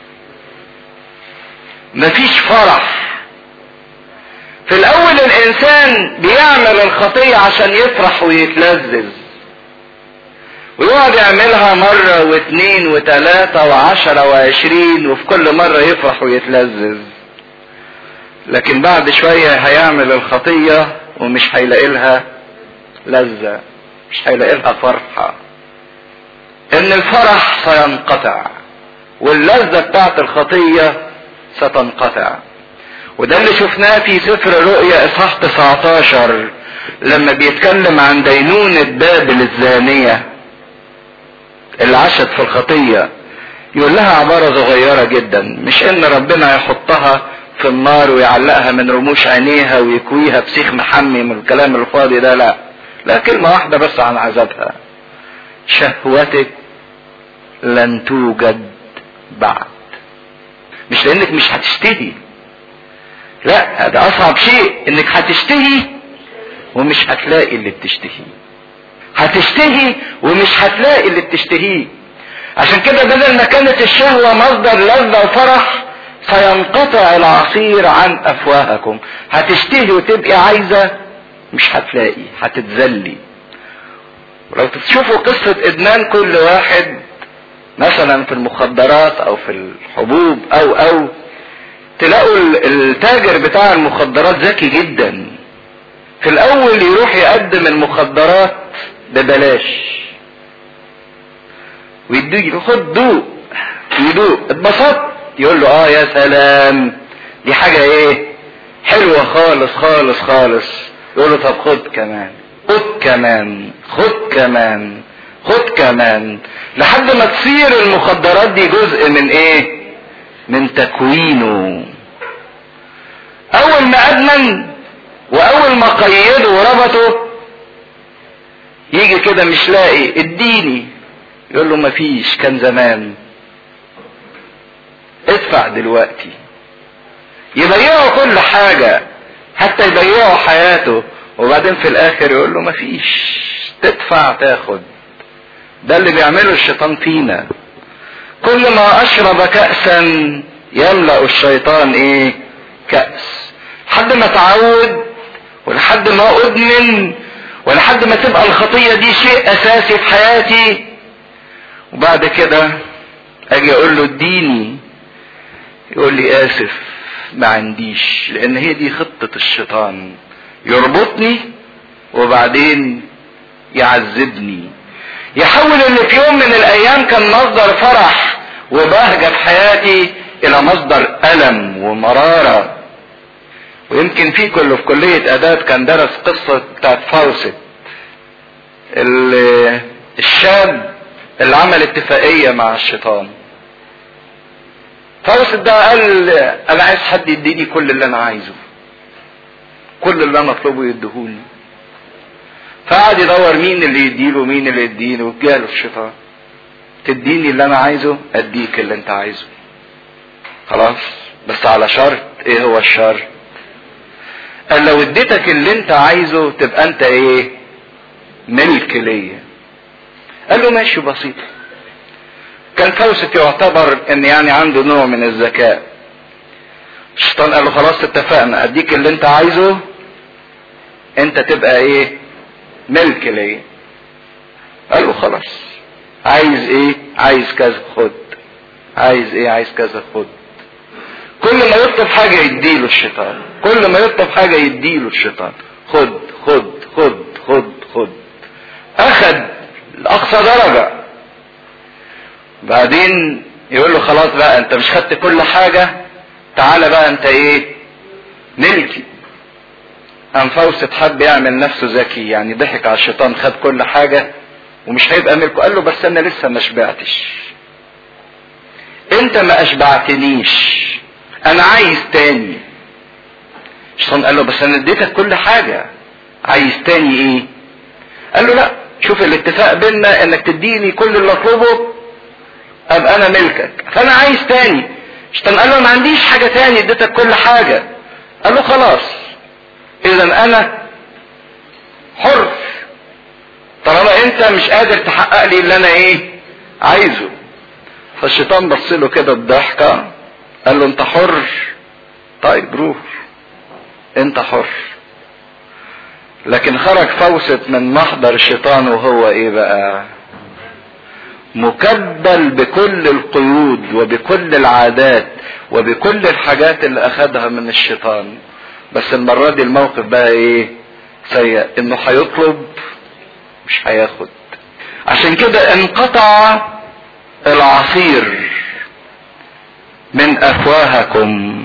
مفيش فرح. في الاول الانسان بيعمل الخطية عشان يفرح ويتلذذ، ويقعد يعملها مرة واثنين وثلاثة وعشرة وعشرين، وفي كل مرة يفرح ويتلذذ. لكن بعد شوية هيعمل الخطية ومش هيلاقي لها لذة، مش هيلاقي لها فرحة، ان الفرح سينقطع واللذة بتاعت الخطية ستنقطع. وده اللي شفناه في سفر الرؤيا اصحاح تسعتاشر لما بيتكلم عن دينونة بابل الزانية اللي عاشت في الخطية. يقول لها عبارة صغيرة جدا، مش ان ربنا يحطها في النار ويعلقها من رموش عينيها ويكويها بسيخ محمي من الكلام الفاضي ده، لا لا، كلمة واحدة بس عن عذابها: شهوتك لن توجد بعد. مش لانك مش هتشتهي، لا، ده اصعب شيء، انك هتشتهي ومش هتلاقي اللي بتشتهيه. هتشتهي ومش هتلاقي اللي بتشتهيه. عشان كده بدل ما كانت الشهوة مصدر لذة وفرح، سينقطع العصير عن افواهكم. هتشتهي وتبقي عايزة، مش هتلاقي، هتتذلي. ولو تشوفوا قصة ادمان كل واحد مثلا في المخدرات او في الحبوب او او تلاقوا التاجر بتاع المخدرات ذكي جدا. في الاول يروح يقدم المخدرات ببلاش ويديه، خد دوق، يدوق، اتبسطت، يقول له اه يا سلام، دي حاجة ايه حلوة خالص خالص خالص. يقول له طب خد كمان، خد كمان، خد كمان، خد كمان، لحد ما تصير المخدرات دي جزء من ايه؟ من تكوينه. اول ما ادمن واول ما قيده وربطه، يجي كده مش لاقي، اديني، يقول له مفيش، كان زمان، ادفع دلوقتي. يبيعوا كل حاجة، حتى يبيعوا حياته، وبعدين في الاخر يقول له مفيش، تدفع تاخد. ده اللي بيعمله الشيطان فينا. كل ما اشرب كأسا يملأ الشيطان ايه؟ كأس. لحد ما اتعود، ولحد ما ادمن، ولحد ما تبقى الخطية دي شيء اساسي في حياتي. وبعد كده اجي اقول له اديني، يقول لي اسف ما عنديش، لان هي دي خطة الشيطان، يربطني وبعدين يعذبني، يحول اللي في يوم من الايام كان مصدر فرح وبهجة في حياتي الى مصدر الم ومرارة. ويمكن في كله في كلية اداب كان درس قصة بتاعت فاوست، الشاب اللي عمل اتفاقية مع الشيطان. فاوست ده قال انا عايز حد يديني كل اللي انا عايزه، كل اللي انا اطلبه يديهولي. فقعد يدور مين اللي يديله مين اللي يديله، جاله الشيطان: تديني اللي انا عايزه اديك اللي انت عايزه، خلاص، بس على شرط. ايه هو الشرط؟ قال لو اديتك اللي انت عايزه تبقى انت ايه؟ ملك ليا. قال له ماشي، بسيط. كان فاوست يعتبر ان يعني عنده نوع من الذكاء. الشيطان قال له خلاص اتفقنا، اديك اللي انت عايزه، انت تبقى ايه؟ ملك ليا. قال له خلاص، عايز ايه؟ عايز كذا خد، عايز ايه؟ عايز كذا خد. كل ما يطلب حاجة يديله الشيطان، كل ما يطلب حاجة يديله الشيطان، خد خد خد خد خد، اخد لاقصى درجة. بعدين يقول له خلاص بقى انت مش خدت كل حاجة، تعالى بقى انت ايه ملكي. قام فوست حب يعمل نفسه ذكي، يعني ضحك على الشيطان، خد كل حاجة ومش هيبقى ملكه. قال له بس انا لسه ما شبعتش، انت ما اشبعتنيش، انا عايز تاني. الشيطان قال له بس انا اديتك كل حاجة، عايز تاني ايه؟ قال له لا، شوف الاتفاق بيننا انك تديني كل اللي اطلبه ابقى انا ملكك، فانا عايز تاني. الشيطان قال له ما عنديش حاجة تاني، اديتك كل حاجة. قال له خلاص اذا انا حر، طالما انت مش قادر تحقق لي اللي انا ايه عايزه. فالشيطان بص له كده بضحكة، قال له انت حر، طيب روح انت حر. لكن خرج فوست من محضر الشيطان وهو ايه بقى؟ مكبل بكل القيود وبكل العادات وبكل الحاجات اللي اخدها من الشيطان. بس المرة دي الموقف بقى ايه سيء، انه هيطلب مش هياخد. عشان كده انقطع العصير من افواهكم.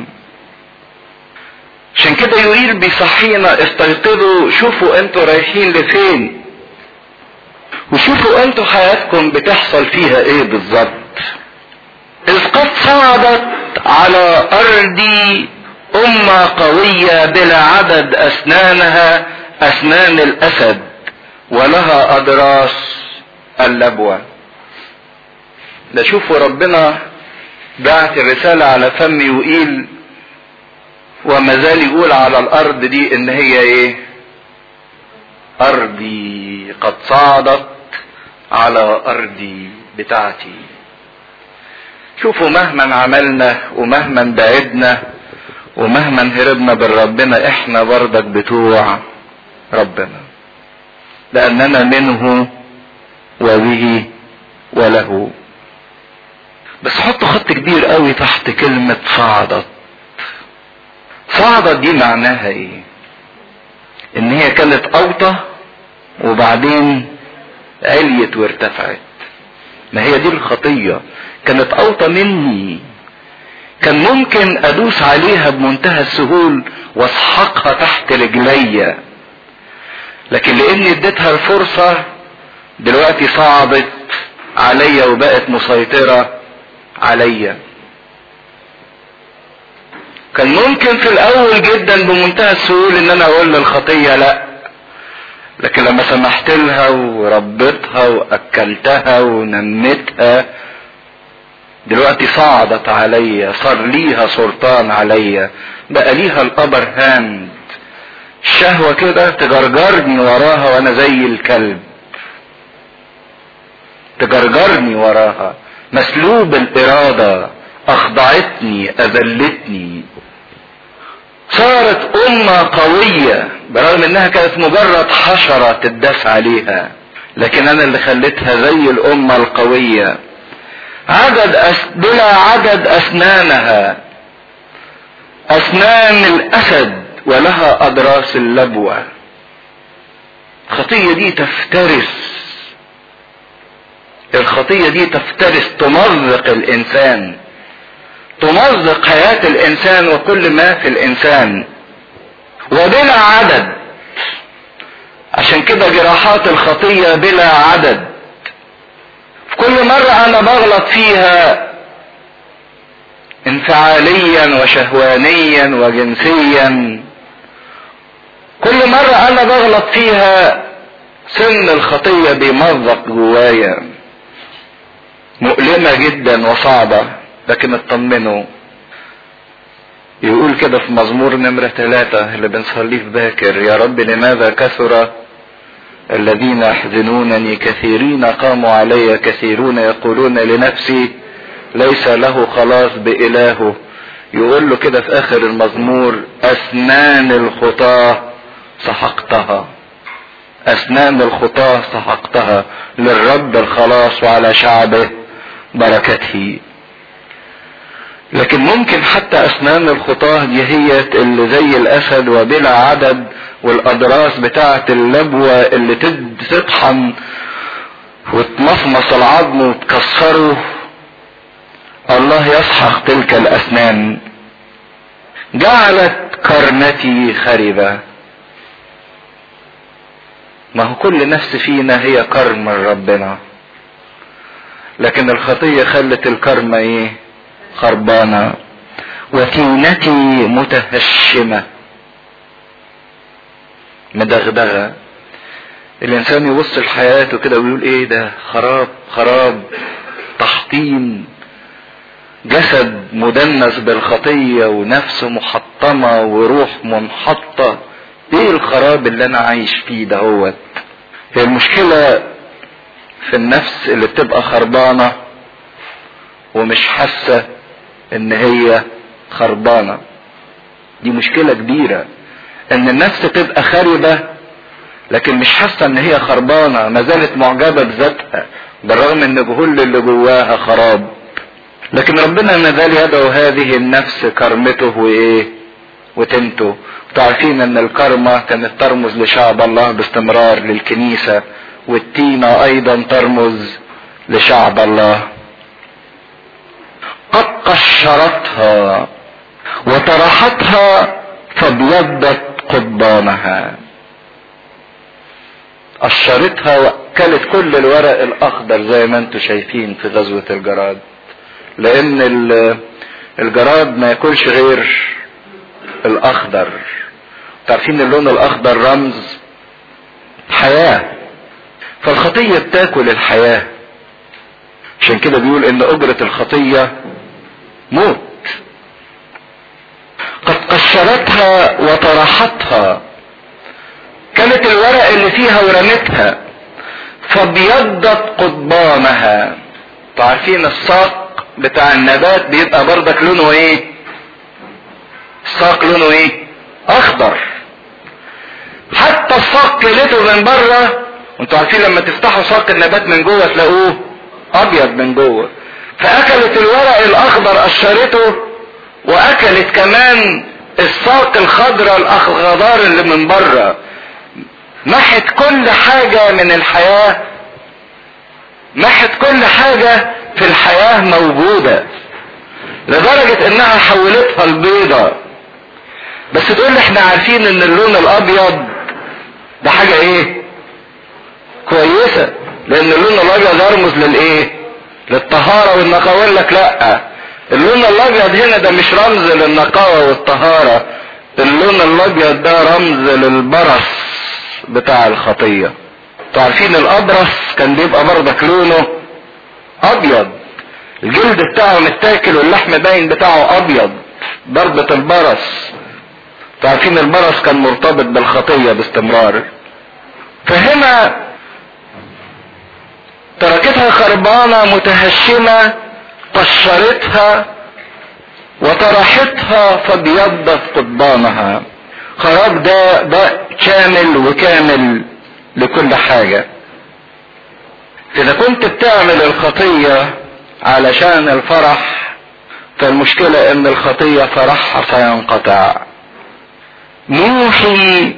عشان كده يقول بيصحينا استيقظوا، شوفوا انتوا رايحين لفين، وشوفوا انتوا حياتكم بتحصل فيها ايه بالظبط. اذ قد صعدت على ارضي امة قوية بلا عدد، اسنانها اسنان الاسد ولها اضراس اللبوة. ده شوفوا ربنا بعت الرسالة على فم يوئيل، وما زال يقول على الارض دي ان هي ايه؟ ارضي، قد صعدت على ارضي بتاعتي. شوفوا مهما عملنا ومهما بعدنا ومهما هربنا من ربنا، احنا برضك بتوع ربنا، لاننا منه وبه وله. بس حطوا خط كبير قوي تحت كلمة صعدت. صعدت دي معناها ايه؟ ان هي كانت اوطى وبعدين عليت وارتفعت. ما هي دي الخطية، كانت اوطى مني، كان ممكن ادوس عليها بمنتهى السهول واسحقها تحت رجليا، لكن لاني اديتها الفرصة دلوقتي صعدت عليا وبقت مسيطرة عليا. كان ممكن في الاول جدا بمنتهى السهول ان انا اقول للخطية لا، لكن لما سمحت لها وربيتها واكلتها ونمتها دلوقتي صعدت عليا، صار ليها سلطان عليا، بقى ليها الابر هاند. الشهوة كده تجرجرني وراها وانا زي الكلب، تجرجرني وراها، مسلوب الارادة، اخضعتني، اذلتني. صارت امة قوية برغم انها كانت مجرد حشرة تداس عليها، لكن انا اللي خليتها زي الامة القوية. عدد أس... بلا عدد اسنانها اسنان الاسد ولها اضراس اللبوة. الخطية دي تفترس، الخطية دي تفترس، تمزق الانسان، تمزق حياة الانسان وكل ما في الانسان وبلا عدد. عشان كده جراحات الخطية بلا عدد. في كل مرة انا بغلط فيها انفعاليا وشهوانيا وجنسيا، كل مرة انا بغلط فيها سن الخطية بيمزق جوايا، مؤلمة جدا وصعبة. لكن اطمنوا، يقول كده في مزمور نمرة ثلاثة اللي بنصليه في باكر: يا رب لماذا كثر الذين يحزنونني، كثيرين قاموا علي، كثيرون يقولون لنفسي ليس له خلاص بإلهه. يقول له كده في آخر المزمور: أسنان الخطاة سحقتها، أسنان الخطاة سحقتها، للرب الخلاص وعلى شعبه بركته. لكن ممكن حتى أسنان الخطاة دي هي اللي زي الأسد وبلا عدد والاضراس بتاعة اللبوة اللي تطحن وتمصمص العظم وتكسره، الله يسحق تلك الاسنان. جعلت كرنتي خربة. ما هو كل نفس فينا هي كرم من ربنا، لكن الخطية خلت الكرمة ايه؟ خربانة. وتينتي متهشمة، مدغدغة. الانسان يبص لحياته كده ويقول ايه ده؟ خراب خراب، تحطيم، جسد مدنس بالخطية ونفس محطمة وروح منحطة. ايه الخراب اللي انا عايش فيه ده؟ هو هي المشكلة في النفس اللي بتبقى خربانة ومش حاسة ان هي خربانة. دي مشكلة كبيرة، ان النفس تبقى خاربة لكن مش حاسة ان هي خربانة، ما زالت معجبة بذاتها بالرغم ان كل اللي جواها خراب. لكن ربنا ما زال يدعو هذه النفس كرمته وايه؟ وتنته. وتعرفين ان الكرمة كانت ترمز لشعب الله باستمرار، للكنيسة، والتينة ايضا ترمز لشعب الله. قد قشرتها وطرحتها فابيضت قضبانها. قشرتها واكلت كل الورق الاخضر زي ما انتم شايفين في غزوة الجراد، لان الجراد ما ياكلش غير الاخضر. تعرفين اللون الاخضر رمز حياة، فالخطية بتاكل الحياة. عشان كده بيقول ان اجرة الخطية موت. قد قشرتها وطرحتها، كانت الورق اللي فيها ورمتها. فابيضت قضبانها. تعرفين الساق بتاع النبات بيبقى برضك لونه ايه؟ الساق لونه ايه؟ اخضر. حتى الساق كلته من بره، وانتوا عارفين لما تفتحوا ساق النبات من جوه تلاقوه ابيض من جوه. فاكلت الورق الاخضر قشرته، واكلت كمان الساق الخضراء الاخضر اللي من بره. محت كل حاجة من الحياة، محت كل حاجة في الحياة موجودة، لدرجة انها حولتها البيضة. بس تقول احنا عارفين ان اللون الابيض ده حاجة ايه؟ كويسة، لان اللون الابيض يرمز للايه؟ للطهارة والنقاوة. يقول لك لا، اللون الابيض هنا ده مش رمز للنقاوة والطهارة، اللون الابيض ده رمز للبرص بتاع الخطية. تعرفين الابرص كان بيبقى برضك لونه ابيض، الجلد بتاعه متاكل واللحم باين بتاعه ابيض، ضربة البرص. تعرفين البرص كان مرتبط بالخطية باستمرار. فهنا تركتها خربانة متهشمة، قشرتها وطرحتها فابيضت قضبانها. خراب ده ده شامل وكامل لكل حاجة. اذا كنت بتعمل الخطية علشان الفرح، فالمشكلة ان الخطية فرحها سينقطع. نوحي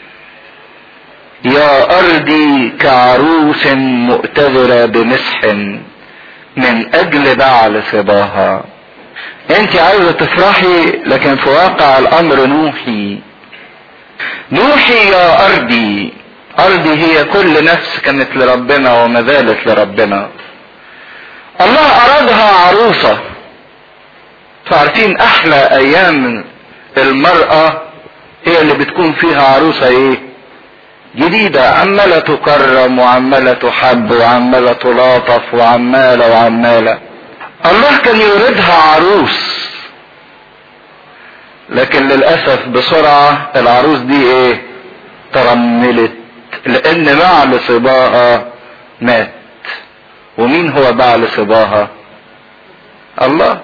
يا ارضي كعروس مؤتذرة بمسح من اجل بعل صباها. انت عايزة تفرحي، لكن في واقع الامر نوحي. نوحي يا ارضي. ارضي هي كل نفس كانت لربنا وما زالت لربنا. الله ارادها عروسة. فعارفين احلى ايام المرأة هي اللي بتكون فيها عروسة ايه؟ جديدة، عمالة تكرم وعمالة تحب وعمالة تلاطف وعمالة وعمالة. الله كان يريدها عروس، لكن للأسف بسرعة العروس دي ايه؟ ترملت، لان بعل صباها مات. ومين هو بعل صباها؟ الله.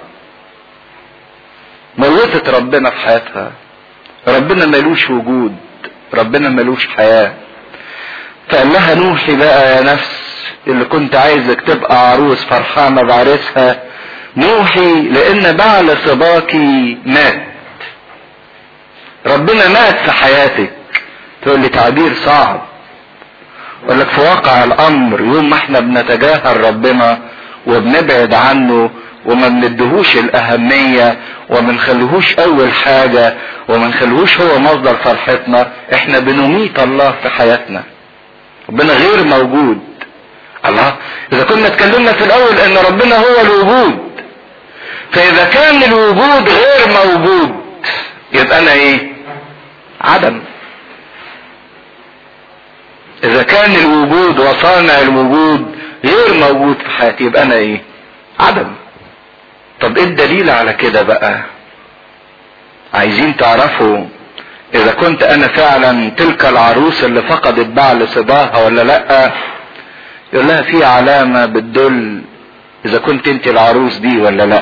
موتت ربنا في حياتها. ربنا ملوش وجود، ربنا ملوش حياة. فقال لها نوحي بقى يا نفس اللي كنت عايزك تبقى عروس فرحانة بعرسها، نوحي لان بعل صباكي مات. ربنا مات في حياتك، تقول لي تعبير صعب. اقول لك في واقع الامر يوم ما احنا بنتجاهل ربنا وبنبعد عنه وما بندهوش الاهمية وما نخليهوش اول حاجة وما نخليهوش هو مصدر فرحتنا، احنا بنميت الله في حياتنا. ربنا غير موجود. الله، اذا كنا اتكلمنا في الاول ان ربنا هو الوجود، فاذا كان الوجود غير موجود يبقى انا ايه؟ عدم. اذا كان الوجود وصانع الوجود غير موجود في حياتي يبقى انا ايه؟ عدم. طب ايه الدليل على كده بقى؟ عايزين تعرفوا اذا كنت انا فعلا تلك العروس اللي فقدت بعل صباها ولا لا. يقول لها في علامة بتدل اذا كنت انت العروس دي ولا لا.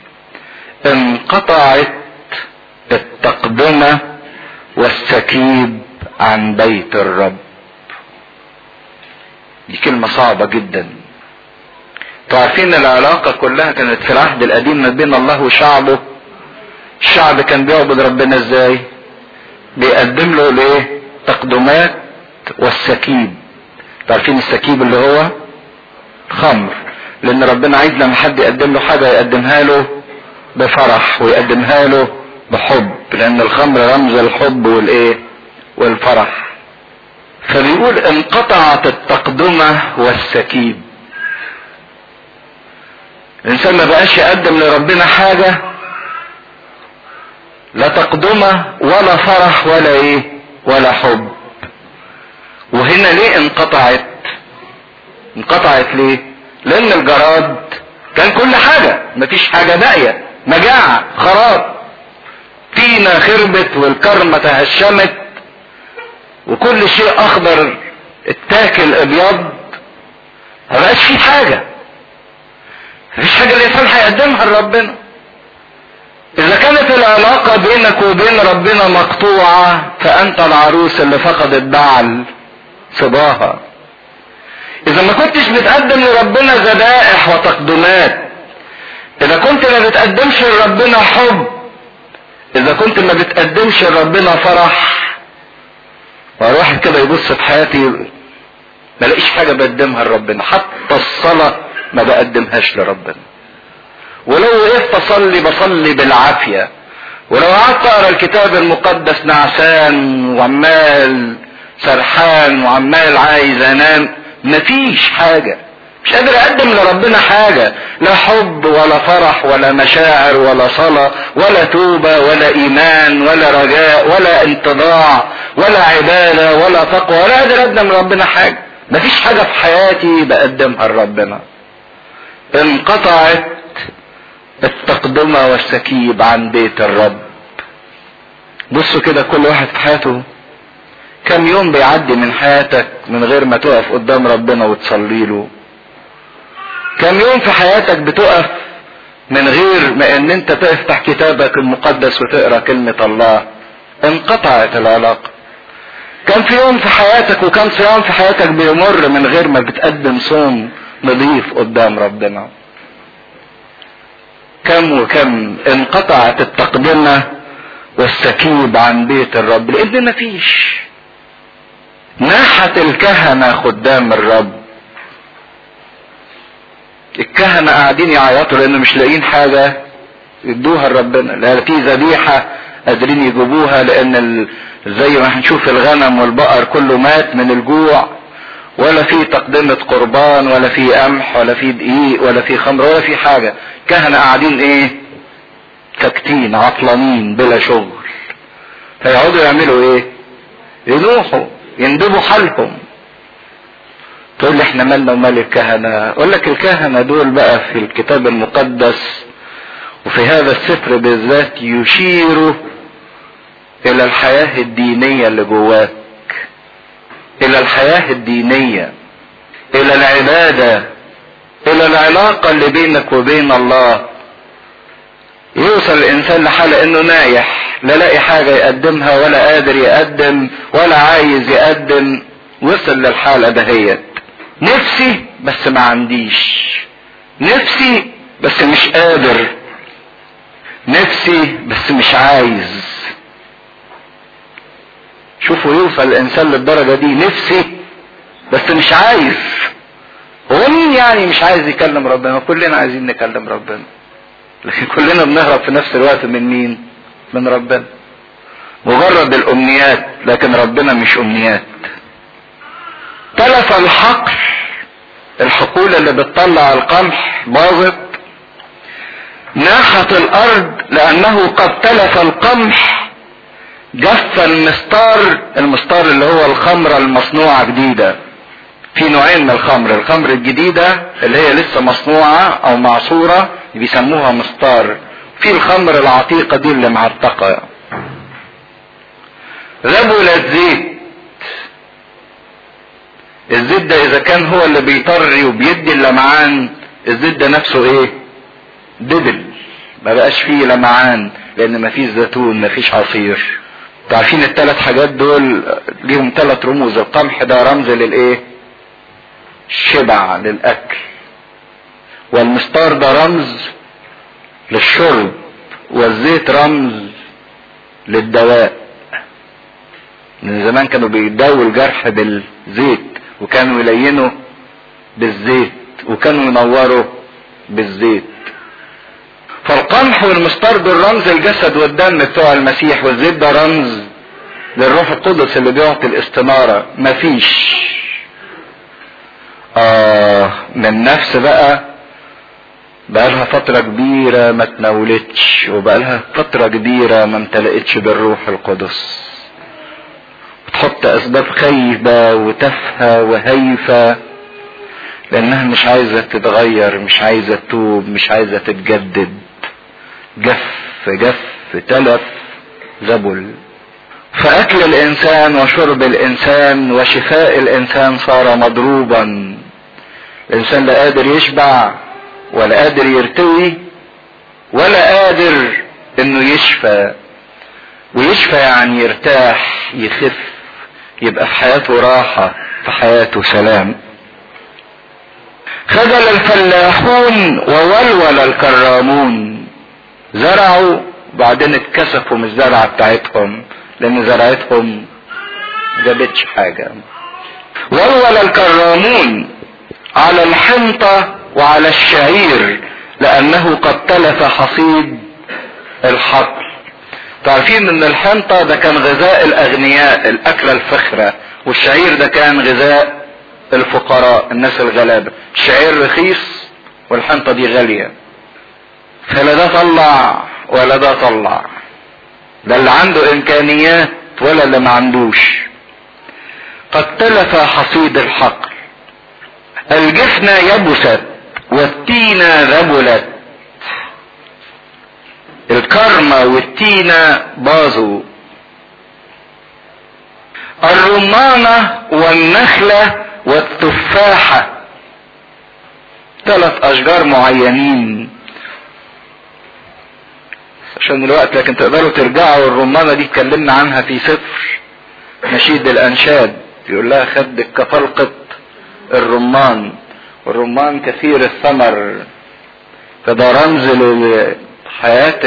انقطعت التقدمة والسكيب عن بيت الرب. دي كلمة صعبة جدا. تعرفين العلاقة كلها كانت في العهد القديم ما بين الله وشعبه. الشعب كان بيعبد ربنا ازاي؟ بيقدم له الايه؟ تقدمات والسكيب. تعرفين السكيب اللي هو خمر، لان ربنا عايز لما حد يقدم له حاجة يقدمها له بفرح ويقدمها له بحب، لان الخمر رمز الحب والايه؟ والفرح. فبيقول انقطعت التقدمة والسكيب. الانسان ما بقاش يقدم لربنا حاجة، لا تقدمة ولا فرح ولا ايه؟ ولا حب. وهنا ليه انقطعت؟ انقطعت ليه؟ لان الجراد كان كل حاجة، مفيش حاجة باقية، مجاعة، خراب، تينة خربت والكرمة تهشمت وكل شيء اخضر اتاكل ابيض، ما بقاش فيه حاجة، مفيش حاجة الانسان هيقدمها لربنا. اذا كانت العلاقة بينك وبين ربنا مقطوعة فانت العروس اللي فقدت بعل صباها. اذا ما كنتش بتقدم لربنا ذبائح وتقدمات، اذا كنت ما بتقدمش لربنا حب، اذا كنت ما بتقدمش لربنا فرح، والواحد كده يبص في حياتي ما لاقيش حاجة بقدمها لربنا، حتى الصلاة ما بقدمهاش لربنا، ولو وقفت اصلي بصلي بالعافية، ولو قعدت اقرا الكتاب المقدس نعسان وعمال سرحان وعمال عايز انام، مفيش حاجة، مش قادر اقدم لربنا حاجة، لا حب ولا فرح ولا مشاعر ولا صلاة ولا توبة ولا ايمان ولا رجاء ولا انتضاع ولا عبادة ولا تقوى، ولا قادر اقدم لربنا حاجة، مفيش حاجة في حياتي بقدمها لربنا. انقطعت التقدمة والسكيب عن بيت الرب. بصوا كده كل واحد في حياته كم يوم بيعدي من حياتك من غير ما تقف قدام ربنا وتصلي له؟ كم يوم في حياتك بتقف من غير ما ان انت تفتح كتابك المقدس وتقرا كلمة الله؟ انقطعت العلاقة. كم في يوم في حياتك وكم صيام في حياتك بيمر من غير ما بتقدم صوم نظيف قدام ربنا؟ كم وكم انقطعت التقدمة والسكيب عن بيت الرب، لان مفيش. ناحت الكهنة خدام الرب، الكهنة قاعدين يعيطوا لانه مش لاقيين حاجة يدوها لربنا، لا في ذبيحة قادرين يجيبوها، لان ال... زي ما هنشوف الغنم والبقر كله مات من الجوع، ولا في تقدمة قربان ولا في قمح ولا في دقيق ولا في خمر ولا في حاجة. كهنة قاعدين ايه؟ ساكتين عطلانين بلا شغل، فيقعدوا يعملوا ايه؟ ينوحوا يندبوا حالهم. تقول لي احنا مالنا ومال الكهنة؟ اقول لك الكهنة دول بقى في الكتاب المقدس وفي هذا السفر بالذات يشيروا الى الحياة الدينية اللي جواك، الى الحياة الدينية، الى العبادة، الى العلاقة اللي بينك وبين الله. يوصل الانسان لحالة انه نايح، لا لاقي حاجة يقدمها ولا قادر يقدم ولا عايز يقدم. وصل للحالة دهيت، نفسي بس ما عنديش، نفسي بس مش قادر، نفسي بس مش عايز. شوفوا يوصل الانسان للدرجة دي، نفسي بس مش عايز. هو مين يعني مش عايز يكلم ربنا؟ كلنا عايزين نكلم ربنا، لكن كلنا بنهرب في نفس الوقت من مين؟ من ربنا. مجرد الامنيات، لكن ربنا مش امنيات. تلف الحقل، الحقول اللي بتطلع القمح باظت. ناحت الارض لانه قد تلف القمح. جف المستار، المستار اللي هو الخمرة المصنوعة جديدة. في نوعين من الخمر، الخمر الجديدة اللي هي لسه مصنوعة او معصورة بيسموها مستار، في الخمر العتيقة دي اللي معتقة. ذبل الزيت، الزيت ده اذا كان هو اللي بيطري وبيدي اللمعان، الزيت ده نفسه ايه؟ دبل، ما بقاش فيه لمعان لان ما فيش زيتون، ما فيش عصير. تعرفين الثلاث حاجات دول ليهم ثلاث رموز. القمح ده رمز للايه؟ الشبع، للاكل. والمستار ده رمز للشرب، والزيت رمز للدواء. من زمان كانوا بيداووا الجرح بالزيت، وكانوا يلينوا بالزيت، وكانوا ينوروا بالزيت. فالقمح والمستار دول رمز الجسد والدم بتوع المسيح، والزيت ده رمز للروح القدس اللي بيعطي الاستنارة. مفيش آه من نفس بقى بقالها فترة كبيرة ما تناولتش، وبقالها فترة كبيرة ما امتلئتش بالروح القدس. تحط اسباب خيبة وتافهة وهيفة لانها مش عايزة تتغير، مش عايزة تتوب، مش عايزة تتجدد. جف جف تلف ذبل. فاكل الانسان وشرب الانسان وشفاء الانسان صار مضروبا. الانسان لا قادر يشبع ولا قادر يرتوي ولا قادر انه يشفى. ويشفى يعني يرتاح، يخف، يبقى في حياته راحة، في حياته سلام. خجل الفلاحون وولول الكرامون. زرعوا بعدين اتكسفوا من الزرعة بتاعتهم لان زرعتهم جابتش حاجة. ولول الكرامون على الحنطة وعلى الشعير لانه قد تلف حصيد الحقل. تعرفين ان الحنطة ده كان غذاء الاغنياء، الاكلة الفخرة، والشعير ده كان غذاء الفقراء، الناس الغلابة. الشعير رخيص والحنطة دي غالية. فلا ده طلع ولا ده طلع، ده اللي عنده امكانيات ولا اللي ما عندوش. قد تلف حصيد الحقل. الجفنة يبست والتينة ذبلت. الكرمة والتينة باظوا. الرمانة والنخلة والتفاحة، ثلاث اشجار معينين عشان الوقت، لكن تقدروا ترجعوا. الرمانة دي اتكلمنا عنها في سفر نشيد الانشاد، يقول لها خدك كفلقة الرمان، والرمان كثير الثمر، فده رمز للحياة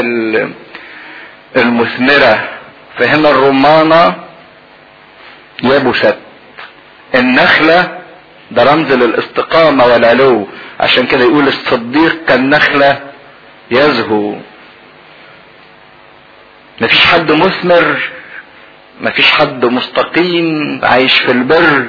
المثمرة. فهنا الرمانة يبست. النخلة ده رمز للاستقامة والعلو، عشان كده يقول الصديق كالنخلة يزهو. مفيش حد مثمر، مفيش حد مستقيم عايش في البر.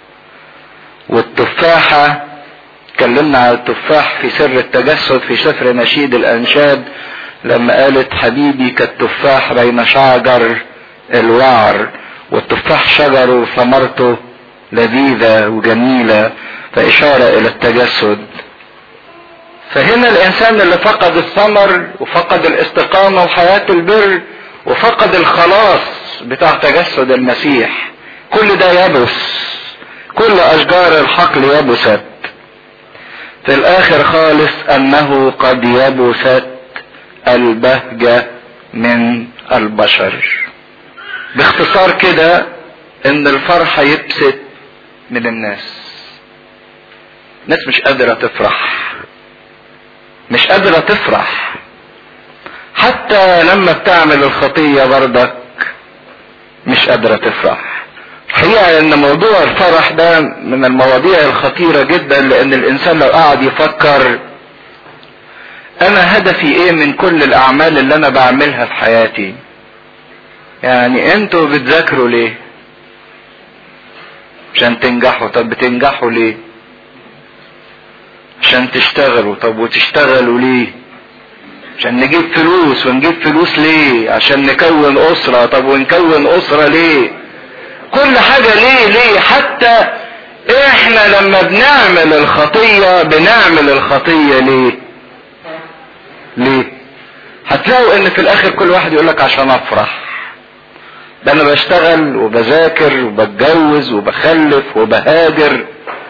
والتفاحة اتكلمنا على التفاح في سر التجسد في سفر نشيد الانشاد لما قالت حبيبي كالتفاح بين شجر الوعر. والتفاح شجر وثمرته لذيذة وجميلة، فإشارة إلى التجسد. فهنا الإنسان اللي فقد الثمر وفقد الاستقامة وحياة البر وفقد الخلاص بتاع تجسد المسيح، كل ده يبس، كل أشجار الحقل يبست. في الآخر خالص أنه قد يبست البهجة من البشر. باختصار كده ان الفرحة يبست من الناس. الناس مش قادرة تفرح، مش قادرة تفرح حتى لما بتعمل الخطية برضك مش مش قادرة تفرح. الحقيقة ان موضوع الفرح ده من المواضيع الخطيرة جدا، لان الانسان لو قعد يفكر انا هدفي ايه من كل الاعمال اللي انا بعملها في حياتي. يعني انتوا بتذاكروا ليه؟ عشان تنجحوا. طب بتنجحوا ليه؟ عشان تشتغلوا. طب وتشتغلوا ليه؟ عشان نجيب فلوس. ونجيب فلوس ليه؟ عشان نكون اسرة. طب ونكون اسرة ليه؟ كل حاجة ليه ليه. حتى احنا لما بنعمل الخطية بنعمل الخطية ليه؟ ليه؟ هتلاقوا ان في الاخر كل واحد يقولك عشان افرح. ده انا بشتغل وبذاكر وبتجوز وبخلف وبهاجر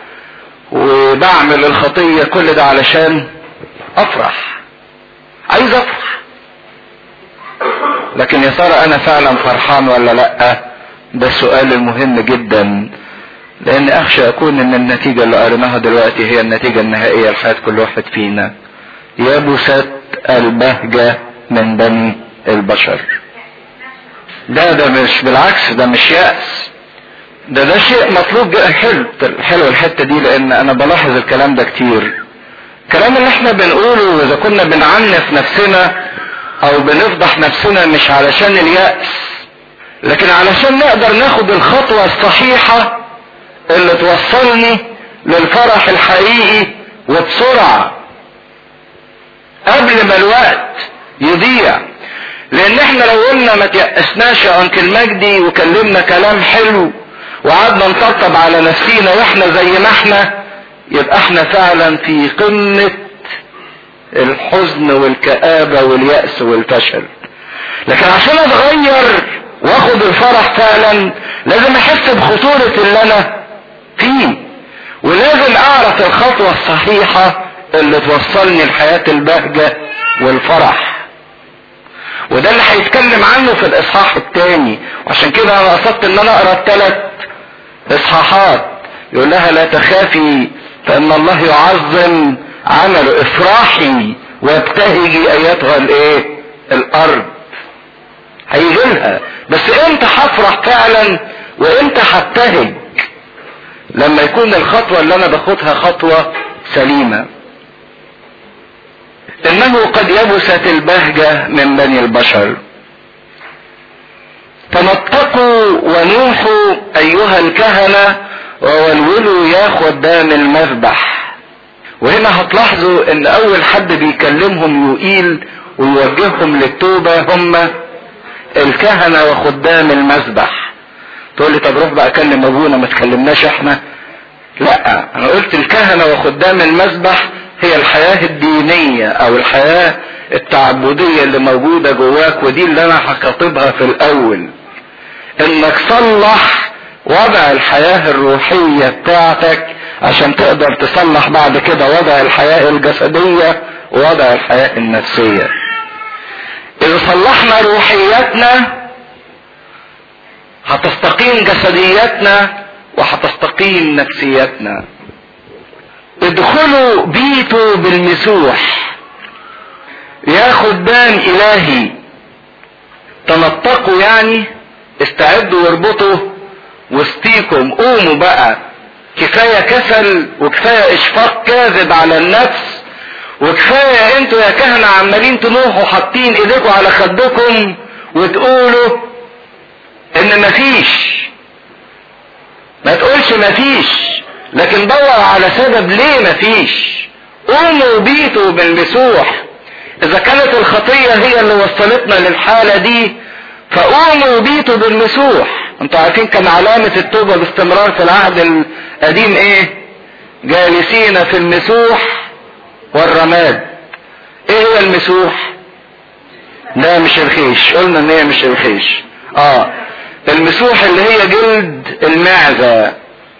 وبعمل الخطية، كل ده علشان افرح. عايز افرح. لكن يا ترى انا فعلا فرحان ولا لا؟ ده السؤال المهم جدا، لان اخشى اكون ان النتيجة اللي قريناها دلوقتي هي النتيجة النهائية لحياة كل واحد فينا. يبست البهجة من بني البشر. ده ده مش بالعكس، ده مش يأس، ده ده شيء مطلوب. حلو حلو الحتة دي، لان انا بلاحظ الكلام ده كتير. الكلام اللي احنا بنقوله اذا كنا بنعنف نفسنا او بنفضح نفسنا مش علشان اليأس، لكن علشان نقدر ناخد الخطوة الصحيحة اللي توصلني للفرح الحقيقي وبسرعة قبل ما الوقت يضيع. لان احنا لو قلنا ما تيأسناش يا انكل مجدي وكلمنا كلام حلو وقعدنا نطبطب على نفسينا واحنا زي ما احنا، يبقى احنا فعلا في قمة الحزن والكآبة واليأس والفشل. لكن عشان اتغير واخد الفرح فعلا لازم احس بخطورة اللي انا فيه، ولازم اعرف الخطوة الصحيحة اللي توصلني لحياة البهجة والفرح. وده اللي هيتكلم عنه في الاصحاح الثاني، وعشان كده انا قصدت ان انا اقرا الثلاث اصحاحات. يقول لها لا تخافي فان الله يعظم عمله، افرحي وابتهجي ايتها الايه الارض. هيجي لها، بس امتى هفرح فعلا وامتى هبتهج؟ لما يكون الخطوة اللي انا باخدها خطوة سليمة. انه قد يبست البهجة من بني البشر. تنطقوا ونوحوا ايها الكهنة وولولوا يا خدام المذبح. وهنا هتلاحظوا ان اول حد بيكلمهم يقيل ويوجههم للتوبة هم الكهنة وخدام المذبح. تقول لي طب روح بقى اكلم ابونا، ما تكلمناش احنا. لا، انا قلت الكهنة وخدام المذبح هي الحياة الدينية او الحياة التعبدية اللي موجودة جواك، ودي اللي انا هخاطبها في الاول. انك صلح وضع الحياة الروحية بتاعتك عشان تقدر تصلح بعد كده وضع الحياة الجسدية ووضع الحياة النفسية. اذا صلحنا روحيتنا هتستقيم جسديتنا وهتستقيم نفسيتنا. ادخلوا بيتوا بالمسوح يا خدام الهي. تنطقوا يعني استعدوا واربطوا وسطيكم، قوموا بقى. كفاية كسل وكفاية اشفاق كاذب على النفس، وكفاية انتوا يا كهنة عمالين تنوحوا حاطين ايديكم على خدكم وتقولوا ان مفيش. ما تقولش مفيش، لكن دور على سبب ليه مفيش. قوموا بيتوا بالمسوح. اذا كانت الخطية هي اللي وصلتنا للحالة دي فقوموا بيتوا بالمسوح. انتوا عارفين كان علامة التوبة باستمرار في العهد القديم ايه؟ جالسين في المسوح والرماد. ايه هي المسوح؟ لا مش الخيش، قلنا ان هي مش الخيش. اه المسوح اللي هي جلد المعزة،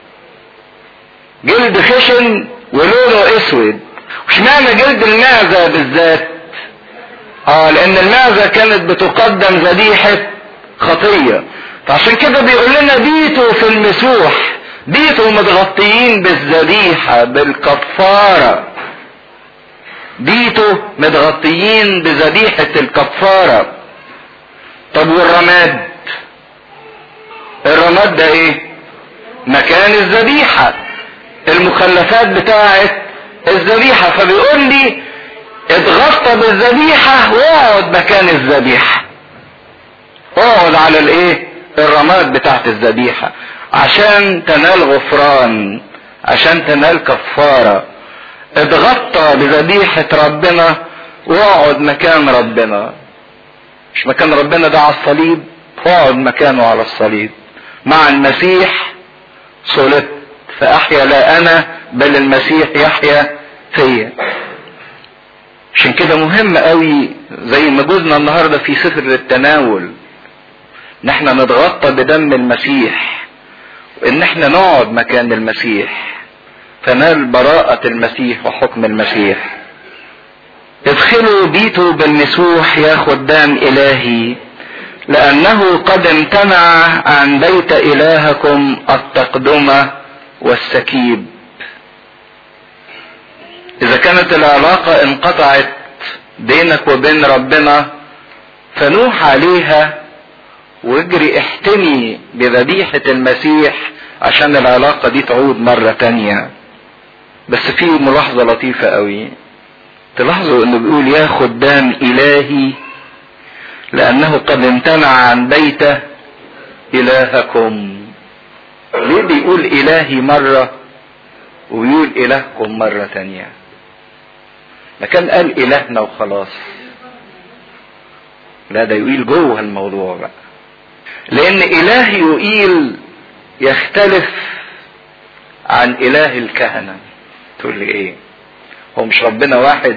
جلد خشن ولونه اسود. وش معنى جلد المعزة بالذات؟ اه لان المعزة كانت بتقدم ذبيحة خطية، فعشان كده بيقول لنا بيتوا في المسوح. بيتوا متغطيين بالذبيحة بالكفارة. بيتوا متغطيين بذبيحة الكفارة. طب والرماد؟ الرماد ده ايه؟ مكان الذبيحة، المخلفات بتاعت الذبيحة. فبيقول لي اتغطى بالذبيحة واقعد مكان الذبيحة، اقعد على الايه؟ الرماد بتاعت الذبيحة، عشان تنال غفران، عشان تنال كفارة. اتغطى بذبيحة ربنا واقعد مكان ربنا. مش مكان ربنا ده على الصليب، اقعد مكانه على الصليب. مع المسيح صلبت فاحيا لا انا بل المسيح يحيا فيا. عشان كده مهم قوي زي ما جوزنا النهارده في سفر التناول ان احنا نتغطى بدم المسيح، وان احنا نقعد مكان المسيح فنال براءة المسيح وحكم المسيح. ادخلوا بيتوا بالمسوح يا خدام الهي، لانه قد امتنع عن بيت الهكم التقدمة والسكيب. اذا كانت العلاقة انقطعت بينك وبين ربنا فنوح عليها واجري احتمي بذبيحة المسيح عشان العلاقة دي تعود مرة تانية. بس في ملاحظة لطيفة قوي، تلاحظوا انه بيقول يا خدام الهي لانه قد امتنع عن بيت الهكم. ليه بيقول الهي مرة ويقول الهكم مرة تانية؟ ما كان قال الهنا وخلاص، لا ده يقول جوه الموضوع بقى، لان اله يقيل يختلف عن اله الكهنة. تقول لي ايه؟ هو مش ربنا واحد؟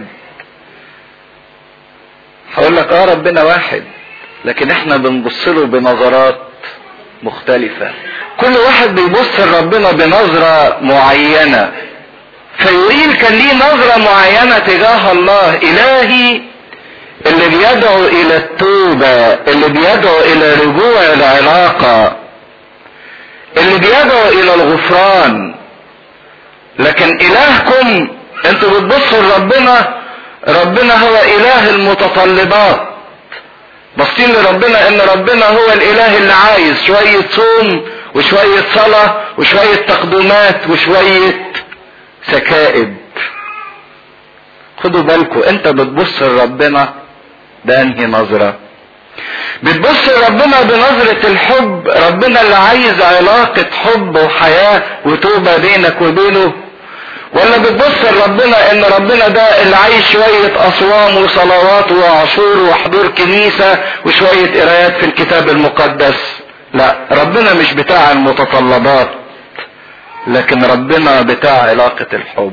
هقول لك اه ربنا واحد، لكن احنا بنبص له بنظرات مختلفة. كل واحد بيبص لربنا بنظرة معينة. فيقيل كان ليه نظرة معينة تجاه الله. الهي اللي بيدعو الى التوبة، اللي بيدعو الى رجوع العلاقة، اللي بيدعو الى الغفران. لكن الهكم انتوا بتبصوا لربنا، ربنا هو اله المتطلبات. باصين لربنا ان ربنا هو الاله اللي عايز شوية صوم وشوية صلاة وشوية تقدمات وشوية سكائب. خدوا بالكم انت بتبص لربنا ده انهي نظرة؟ بتبص لربنا بنظرة الحب، ربنا اللي عايز علاقة حب وحياة وتوبة بينك وبينه، ولا بتبص لربنا ان ربنا ده اللي عايز شوية اصوام وصلوات وعشور وحضور كنيسة وشوية قرايات في الكتاب المقدس؟ لا، ربنا مش بتاع المتطلبات، لكن ربنا بتاع علاقة الحب.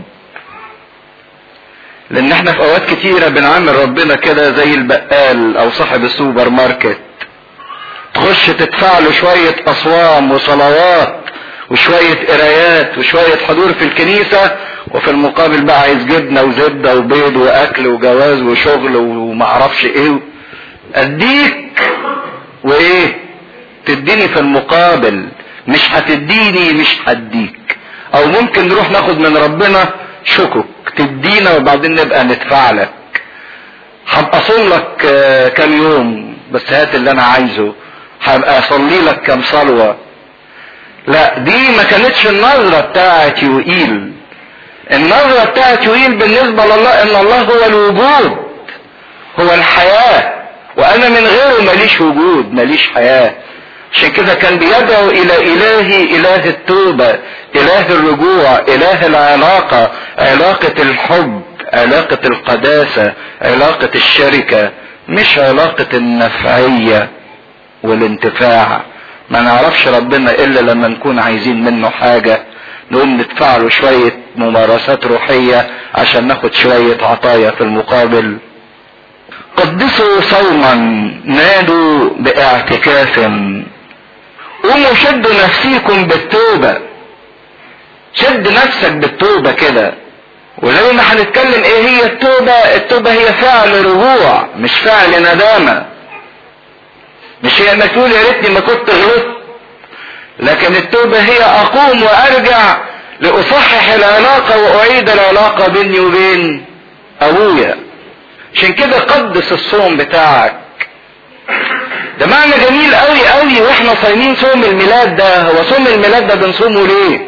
لان احنا في اوقات كتيرة بنعامل ربنا كده زي البقال او صاحب السوبر ماركت، تخش تدفع له شوية اصوام وصلوات وشوية قرايات وشوية حضور في الكنيسة، وفي المقابل بقى عايز جبنة وزبدة وبيض واكل وجواز وشغل ومعرفش ايه. اديك وايه تديني في المقابل، مش هتديني مش هديك. او ممكن نروح ناخد من ربنا شكك، تدينا وبعدين نبقى ندفع لك. هبقى اصوم لك كام يوم بس هات اللي انا عايزه، هبقى اصلي لك كام صلوة. لا، دي ما كانتش النظرة بتاعت يوئيل. النظرة بتاعت يوئيل بالنسبة لله ان الله هو الوجود، هو الحياة، وانا من غيره ماليش وجود ماليش حياة. عشان كده كان بيدعو الى الهي اله التوبة، اله الرجوع، اله العلاقة، علاقة الحب، علاقة القداسة، علاقة الشركة، مش علاقة النفعية والانتفاع. ما نعرفش ربنا الا لما نكون عايزين منه حاجة نقوم ندفع له شوية ممارسات روحية عشان ناخد شوية عطايا في المقابل. قدسوا صوما، نادوا باعتكاف، قوموا شدوا نفسيكم بالتوبة. شد نفسك بالتوبة كده. وزي ما هنتكلم ايه هي التوبة، التوبة هي فعل رجوع مش فعل ندامة. مش هي انك تقول يا ريتني ما كنت غلطت، لكن التوبة هي اقوم وارجع لاصحح العلاقة واعيد العلاقة بيني وبين ابويا. عشان كده قدس الصوم بتاعك. ده معنى جميل قوي قوي واحنا صايمين صوم الميلاد ده. هو صوم الميلاد ده بنصومه ليه؟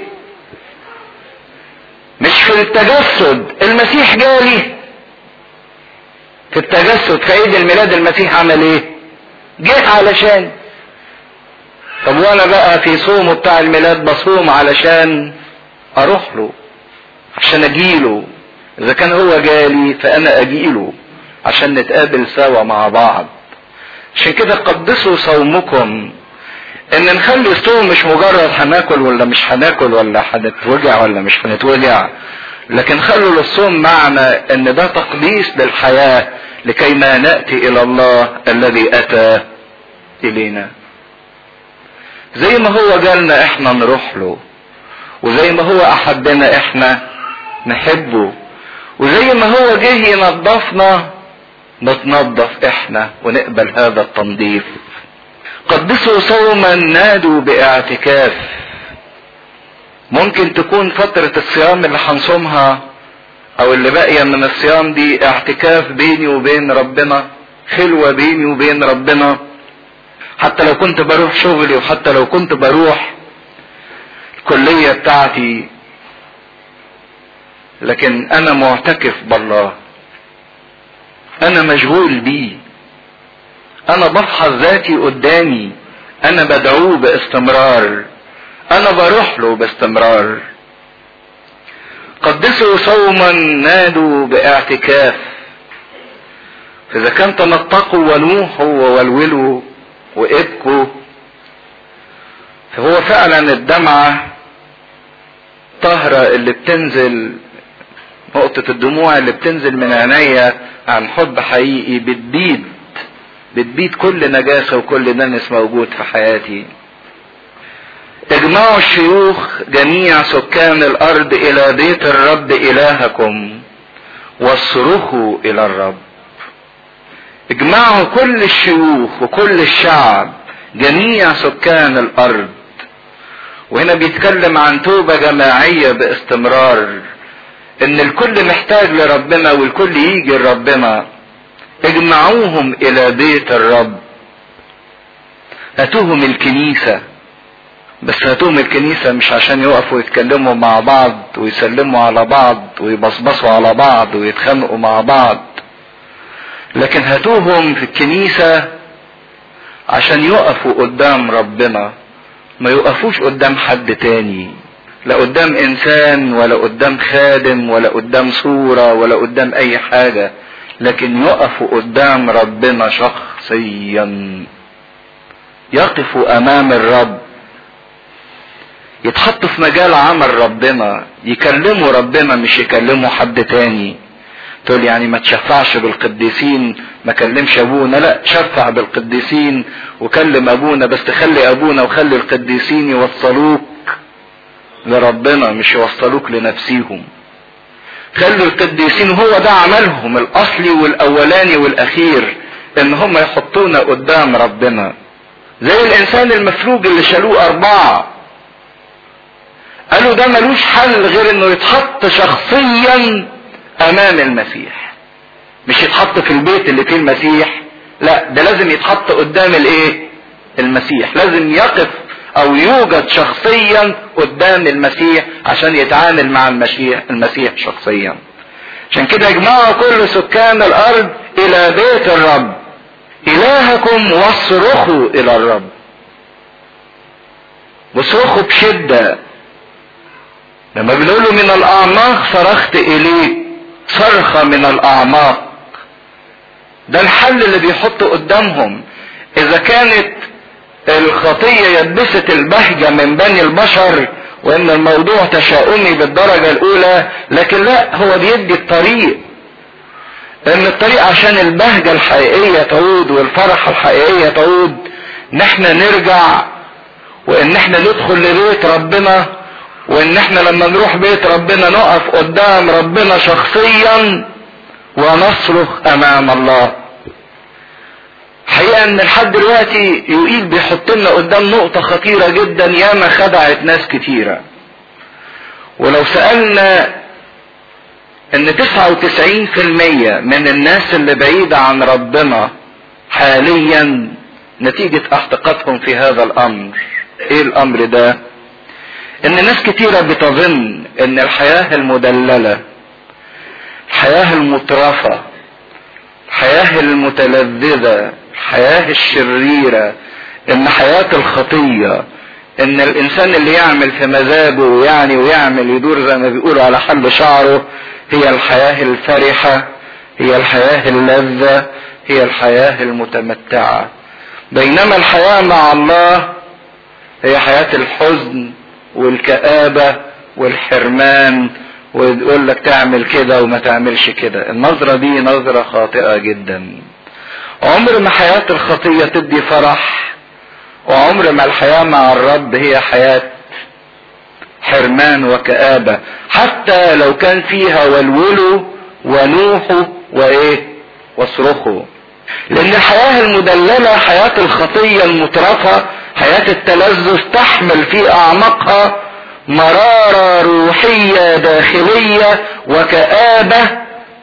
مش في التجسد، المسيح جالي في التجسد في عيد الميلاد، المسيح عمل ايه؟ جه علشان. طب وانا بقى في صومه بتاع الميلاد بصوم علشان اروح له، عشان اجيله. اذا كان هو جالي فانا اجيله عشان نتقابل سوا مع بعض. عشان كده قدسوا صومكم، ان نخلي الصوم مش مجرد هناكل ولا مش هناكل ولا هنتوجع ولا مش هنتوجع، لكن خلوا للصوم معنى ان ده تقديس للحياة لكي ما نأتي الى الله الذي اتى الينا. زي ما هو جالنا احنا نروح له، وزي ما هو احبنا احنا نحبه، وزي ما هو جه ينظفنا نتنظف احنا ونقبل هذا التنظيف. قدسوا صوما نادوا باعتكاف. ممكن تكون فترة الصيام اللي هنصومها او اللي باقية من الصيام دي اعتكاف بيني وبين ربنا، خلوة بيني وبين ربنا. حتى لو كنت بروح شغلي وحتى لو كنت بروح الكلية بتاعتي، لكن انا معتكف بالله، انا مشغول بيه، انا بفحص ذاتي قدامي، انا بدعوه باستمرار، انا بروح له باستمرار. قدسوا صوما نادوا باعتكاف. فاذا كان تنطقوا ونوحوا وولولوا وابكوا، فهو فعلا الدمعة طهرة اللي بتنزل، نقطة الدموع اللي بتنزل من عينيا عن حب حقيقي بتبيد بتبيد كل نجاسة وكل دنس موجود في حياتي. اجمعوا الشيوخ جميع سكان الارض الى بيت الرب الهكم واصرخوا الى الرب. اجمعوا كل الشيوخ وكل الشعب، جميع سكان الارض. وهنا بيتكلم عن توبة جماعية باستمرار، ان الكل محتاج لربنا والكل يجي لربنا. اجمعوهم الى بيت الرب. هاتوهم الكنيسة، بس هاتوهم الكنيسة مش عشان يقفوا يتكلموا مع بعض ويسلموا على بعض ويبصبصوا على بعض ويتخانقوا مع بعض، لكن هاتوهم في الكنيسة عشان يقفوا قدام ربنا، ما يقفوش قدام حد تاني، لا قدام انسان ولا قدام خادم ولا قدام صورة ولا قدام اي حاجة، لكن يقفوا قدام ربنا شخصيا. يقفوا امام الرب، يتحطوا في مجال عمل ربنا، يكلموا ربنا مش يكلموا حد تاني. تقول يعني ما تشفعش بالقديسين، ما كلمش ابونا، لا شفع بالقديسين وكلم ابونا، بس تخلي ابونا وخلي القديسين يوصلوك لربنا مش يوصلوك لنفسيهم. خلوا القديسين، هو ده عملهم الاصلي والاولاني والاخير، ان هم يحطونا قدام ربنا. زي الانسان المفلوج اللي شالوه اربعة، قالوا ده ملوش حل غير انه يتحط شخصيا امام المسيح، مش يتحط في البيت اللي فيه المسيح، لا ده لازم يتحط قدام الايه؟ المسيح. لازم يقف او يوجد شخصيا قدام المسيح عشان يتعامل مع المسيح المسيح شخصيا. عشان كده اجمعوا كل سكان الارض الى بيت الرب الهكم واصرخوا الى الرب. واصرخوا بشدة. لما بنقولوا من الاعماق صرخت اليك، صرخة من الاعماق، ده الحل اللي بيحطوا قدامهم. اذا كانت الخطية يلبست البهجة من بني البشر وان الموضوع تشاؤمي بالدرجة الاولى، لكن لا، هو بيدي الطريق، ان الطريق عشان البهجة الحقيقية تعود والفرحة الحقيقية تعود، ان احنا نرجع وان احنا ندخل لبيت ربنا، وان احنا لما نروح بيت ربنا نقف قدام ربنا شخصيا ونصرخ امام الله. حقيقة ان لحد دلوقتي يوئيل بيحط لنا قدام نقطة خطيرة جدا ياما خدعت ناس كتيرة. ولو سألنا ان تسعة وتسعين في المية من الناس اللي بعيدة عن ربنا حاليا نتيجة اعتقادهم في هذا الامر. ايه الامر ده؟ ان ناس كتيرة بتظن ان الحياة المدللة، الحياة المترفة، الحياة المتلذذة، الحياة الشريرة، ان حياة الخطية، ان الانسان اللي يعمل في مزاجه ويعني ويعمل يدور زي ما بيقولوا على حل شعره، هي الحياة الفرحة، هي الحياة اللذة، هي الحياة المتمتعة. بينما الحياة مع الله هي حياة الحزن والكآبة والحرمان، ويقول لك تعمل كده وما تعملش كده. النظرة دي نظرة خاطئة جدا. عمر ما حياة الخطية تدي فرح، وعمر ما الحياة مع الرب هي حياة حرمان وكآبة، حتى لو كان فيها ولولوا ونوحوا وايه واصرخوا. لان الحياة المدللة، حياة الخطية المترفة، حياة التلذذ، تحمل في اعماقها مرارة روحية داخلية وكآبة،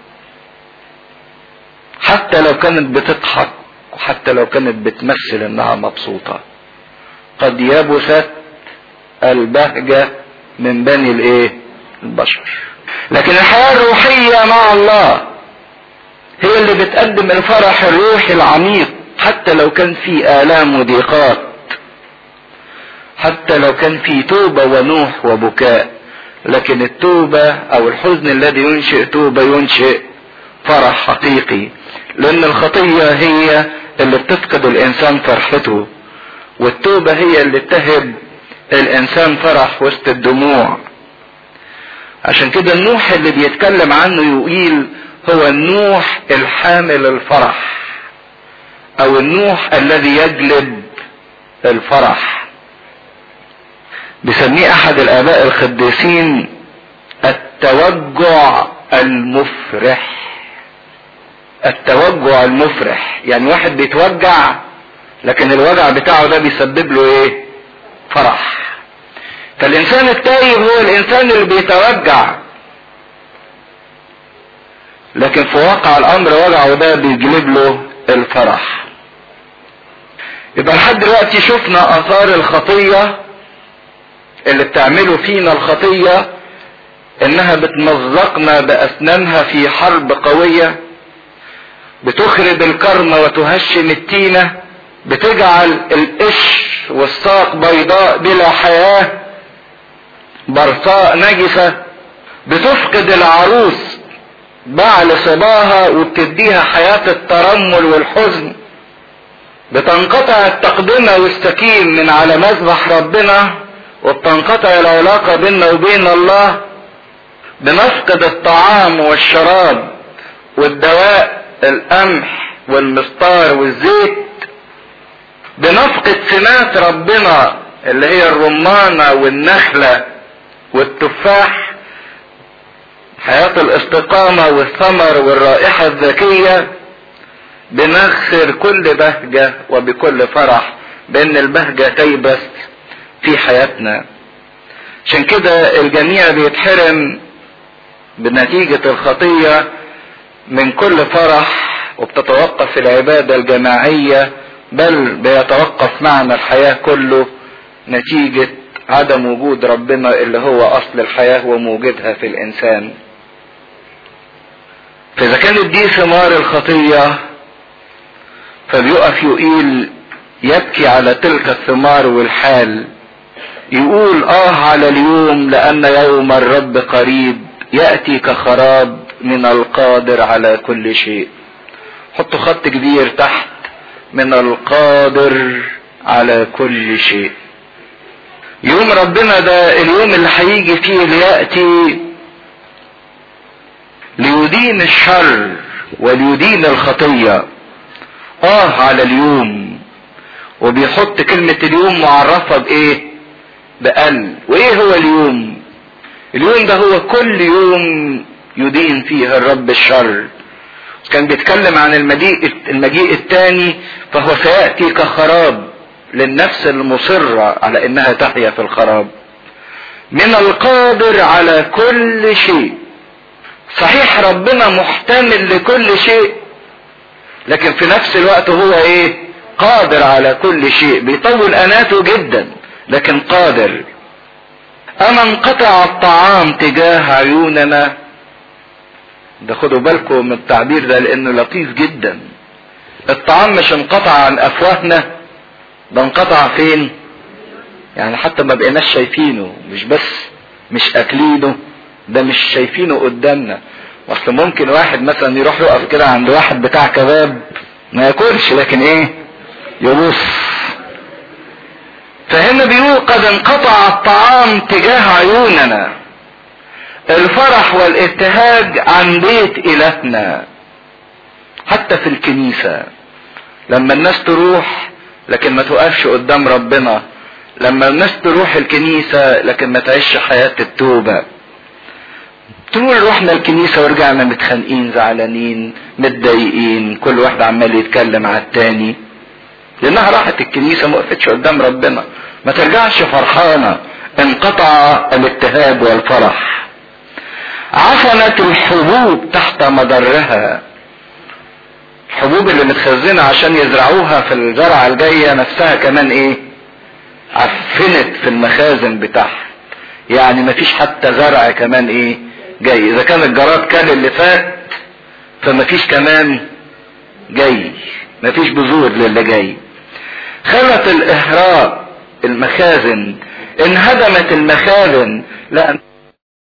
حتى لو كانت بتضحك وحتى لو كانت بتمثل انها مبسوطة. قد يبست البهجة من بني الايه البشر. لكن الحياة الروحية مع الله هي اللي بتقدم الفرح الروحي العميق، حتى لو كان في آلام وضيقات، حتى لو كان في توبة ونوح وبكاء. لكن التوبة او الحزن الذي ينشئ توبة ينشئ فرح حقيقي، لان الخطية هي اللي بتفقد الانسان فرحته، والتوبة هي اللي تهب الانسان فرح وسط الدموع. عشان كده النوح اللي بيتكلم عنه يقول هو النوح الحامل الفرح، او النوح الذي يجلب الفرح. بيسميه احد الاباء القديسين التوجع المفرح. التوجع المفرح يعني واحد بيتوجع لكن الوجع بتاعه ده بيسبب له ايه؟ فرح. فالانسان التائب هو الانسان اللي بيتوجع، لكن في واقع الامر وجعه ده بيجلب له الفرح. يبقى لحد دلوقتي شفنا اثار الخطية اللي بتعمله فينا الخطية، انها بتمزقنا باسنانها في حرب قوية، بتخرب الكرم وتهشم التينة، بتجعل القش والساق بيضاء بلا حياة، برصاء نجسة، بتفقد العروس بعل صباها وبتديها حياة الترمل والحزن، بتنقطع التقدمة والسكين من على مذبح ربنا، وبتنقطع العلاقة بيننا وبين الله، بنفقد الطعام والشراب والدواء، القمح والمسطار والزيت، بنفقد سمات ربنا اللي هي الرمانة والنخلة والتفاح، حياة الاستقامة والثمر والرائحة الذكية، بنخسر كل بهجة وبكل فرح، بان البهجة تيبس في حياتنا. عشان كده الجميع بيتحرم بنتيجة الخطية من كل فرح، وبتتوقف العبادة الجماعية، بل بيتوقف معنى الحياة كله نتيجة عدم وجود ربنا اللي هو اصل الحياة وموجودها في الانسان. فاذا كانت دي ثمار الخطية، فبيقف يقول يبكي على تلك الثمار والحال، يقول اه على اليوم لان يوم الرب قريب يأتي كخراب من القادر على كل شيء. حطوا خط كبير تحت من القادر على كل شيء. يوم ربنا ده اليوم اللي هيجي فيه ليأتي ليدين الشر وليدين الخطية. اه على اليوم، وبيحط كلمة اليوم معرفة بايه؟ بأن. وايه هو اليوم؟ اليوم ده هو كل يوم يدين فيه الرب الشر. كان بيتكلم عن المجيء المجيء الثاني، فهو سيأتي كخراب للنفس المصرة على انها تحيا في الخراب. من القادر على كل شيء. صحيح ربنا محتمل لكل شيء، لكن في نفس الوقت هو ايه؟ قادر على كل شيء، بيطول اناته جدا لكن قادر. اما انقطع الطعام تجاه عيوننا، ده خدوا بالكم من التعبير ده لانه لطيف جدا. الطعام مش انقطع عن افواهنا، ده انقطع فين؟ يعني حتى ما بقيناش شايفينه، مش بس مش اكلينه، ده مش شايفينه قدامنا. اصل ممكن واحد مثلا يروح يقف كده عند واحد بتاع كباب ما ياكلش، لكن ايه؟ يبص. فهنا بيقول قد انقطع الطعام تجاه عيوننا، الفرح والابتهاج عن بيت الهنا. حتى في الكنيسة لما الناس تروح لكن ما توقفش قدام ربنا، لما الناس تروح الكنيسة لكن ما تعيش حياة التوبة. تقول رحنا الكنيسة ورجعنا متخانقين زعلانين متضايقين، كل واحد عمال يتكلم على التاني، لانها راحت الكنيسة ما وقفتش قدام ربنا، ما ترجعش فرحانة. انقطع الابتهاج والفرح. عفنت الحبوب تحت مضرها، الحبوب اللي متخزنة عشان يزرعوها في الزرعة الجاية نفسها كمان ايه؟ عفنت في المخازن بتاعها، يعني مفيش حتى زرع كمان ايه جاي. اذا كان الجراد كان اللي فات فمفيش كمان جاي، مفيش بذور للي جاي. خلت الاهراء المخازن، انهدمت المخازن، لان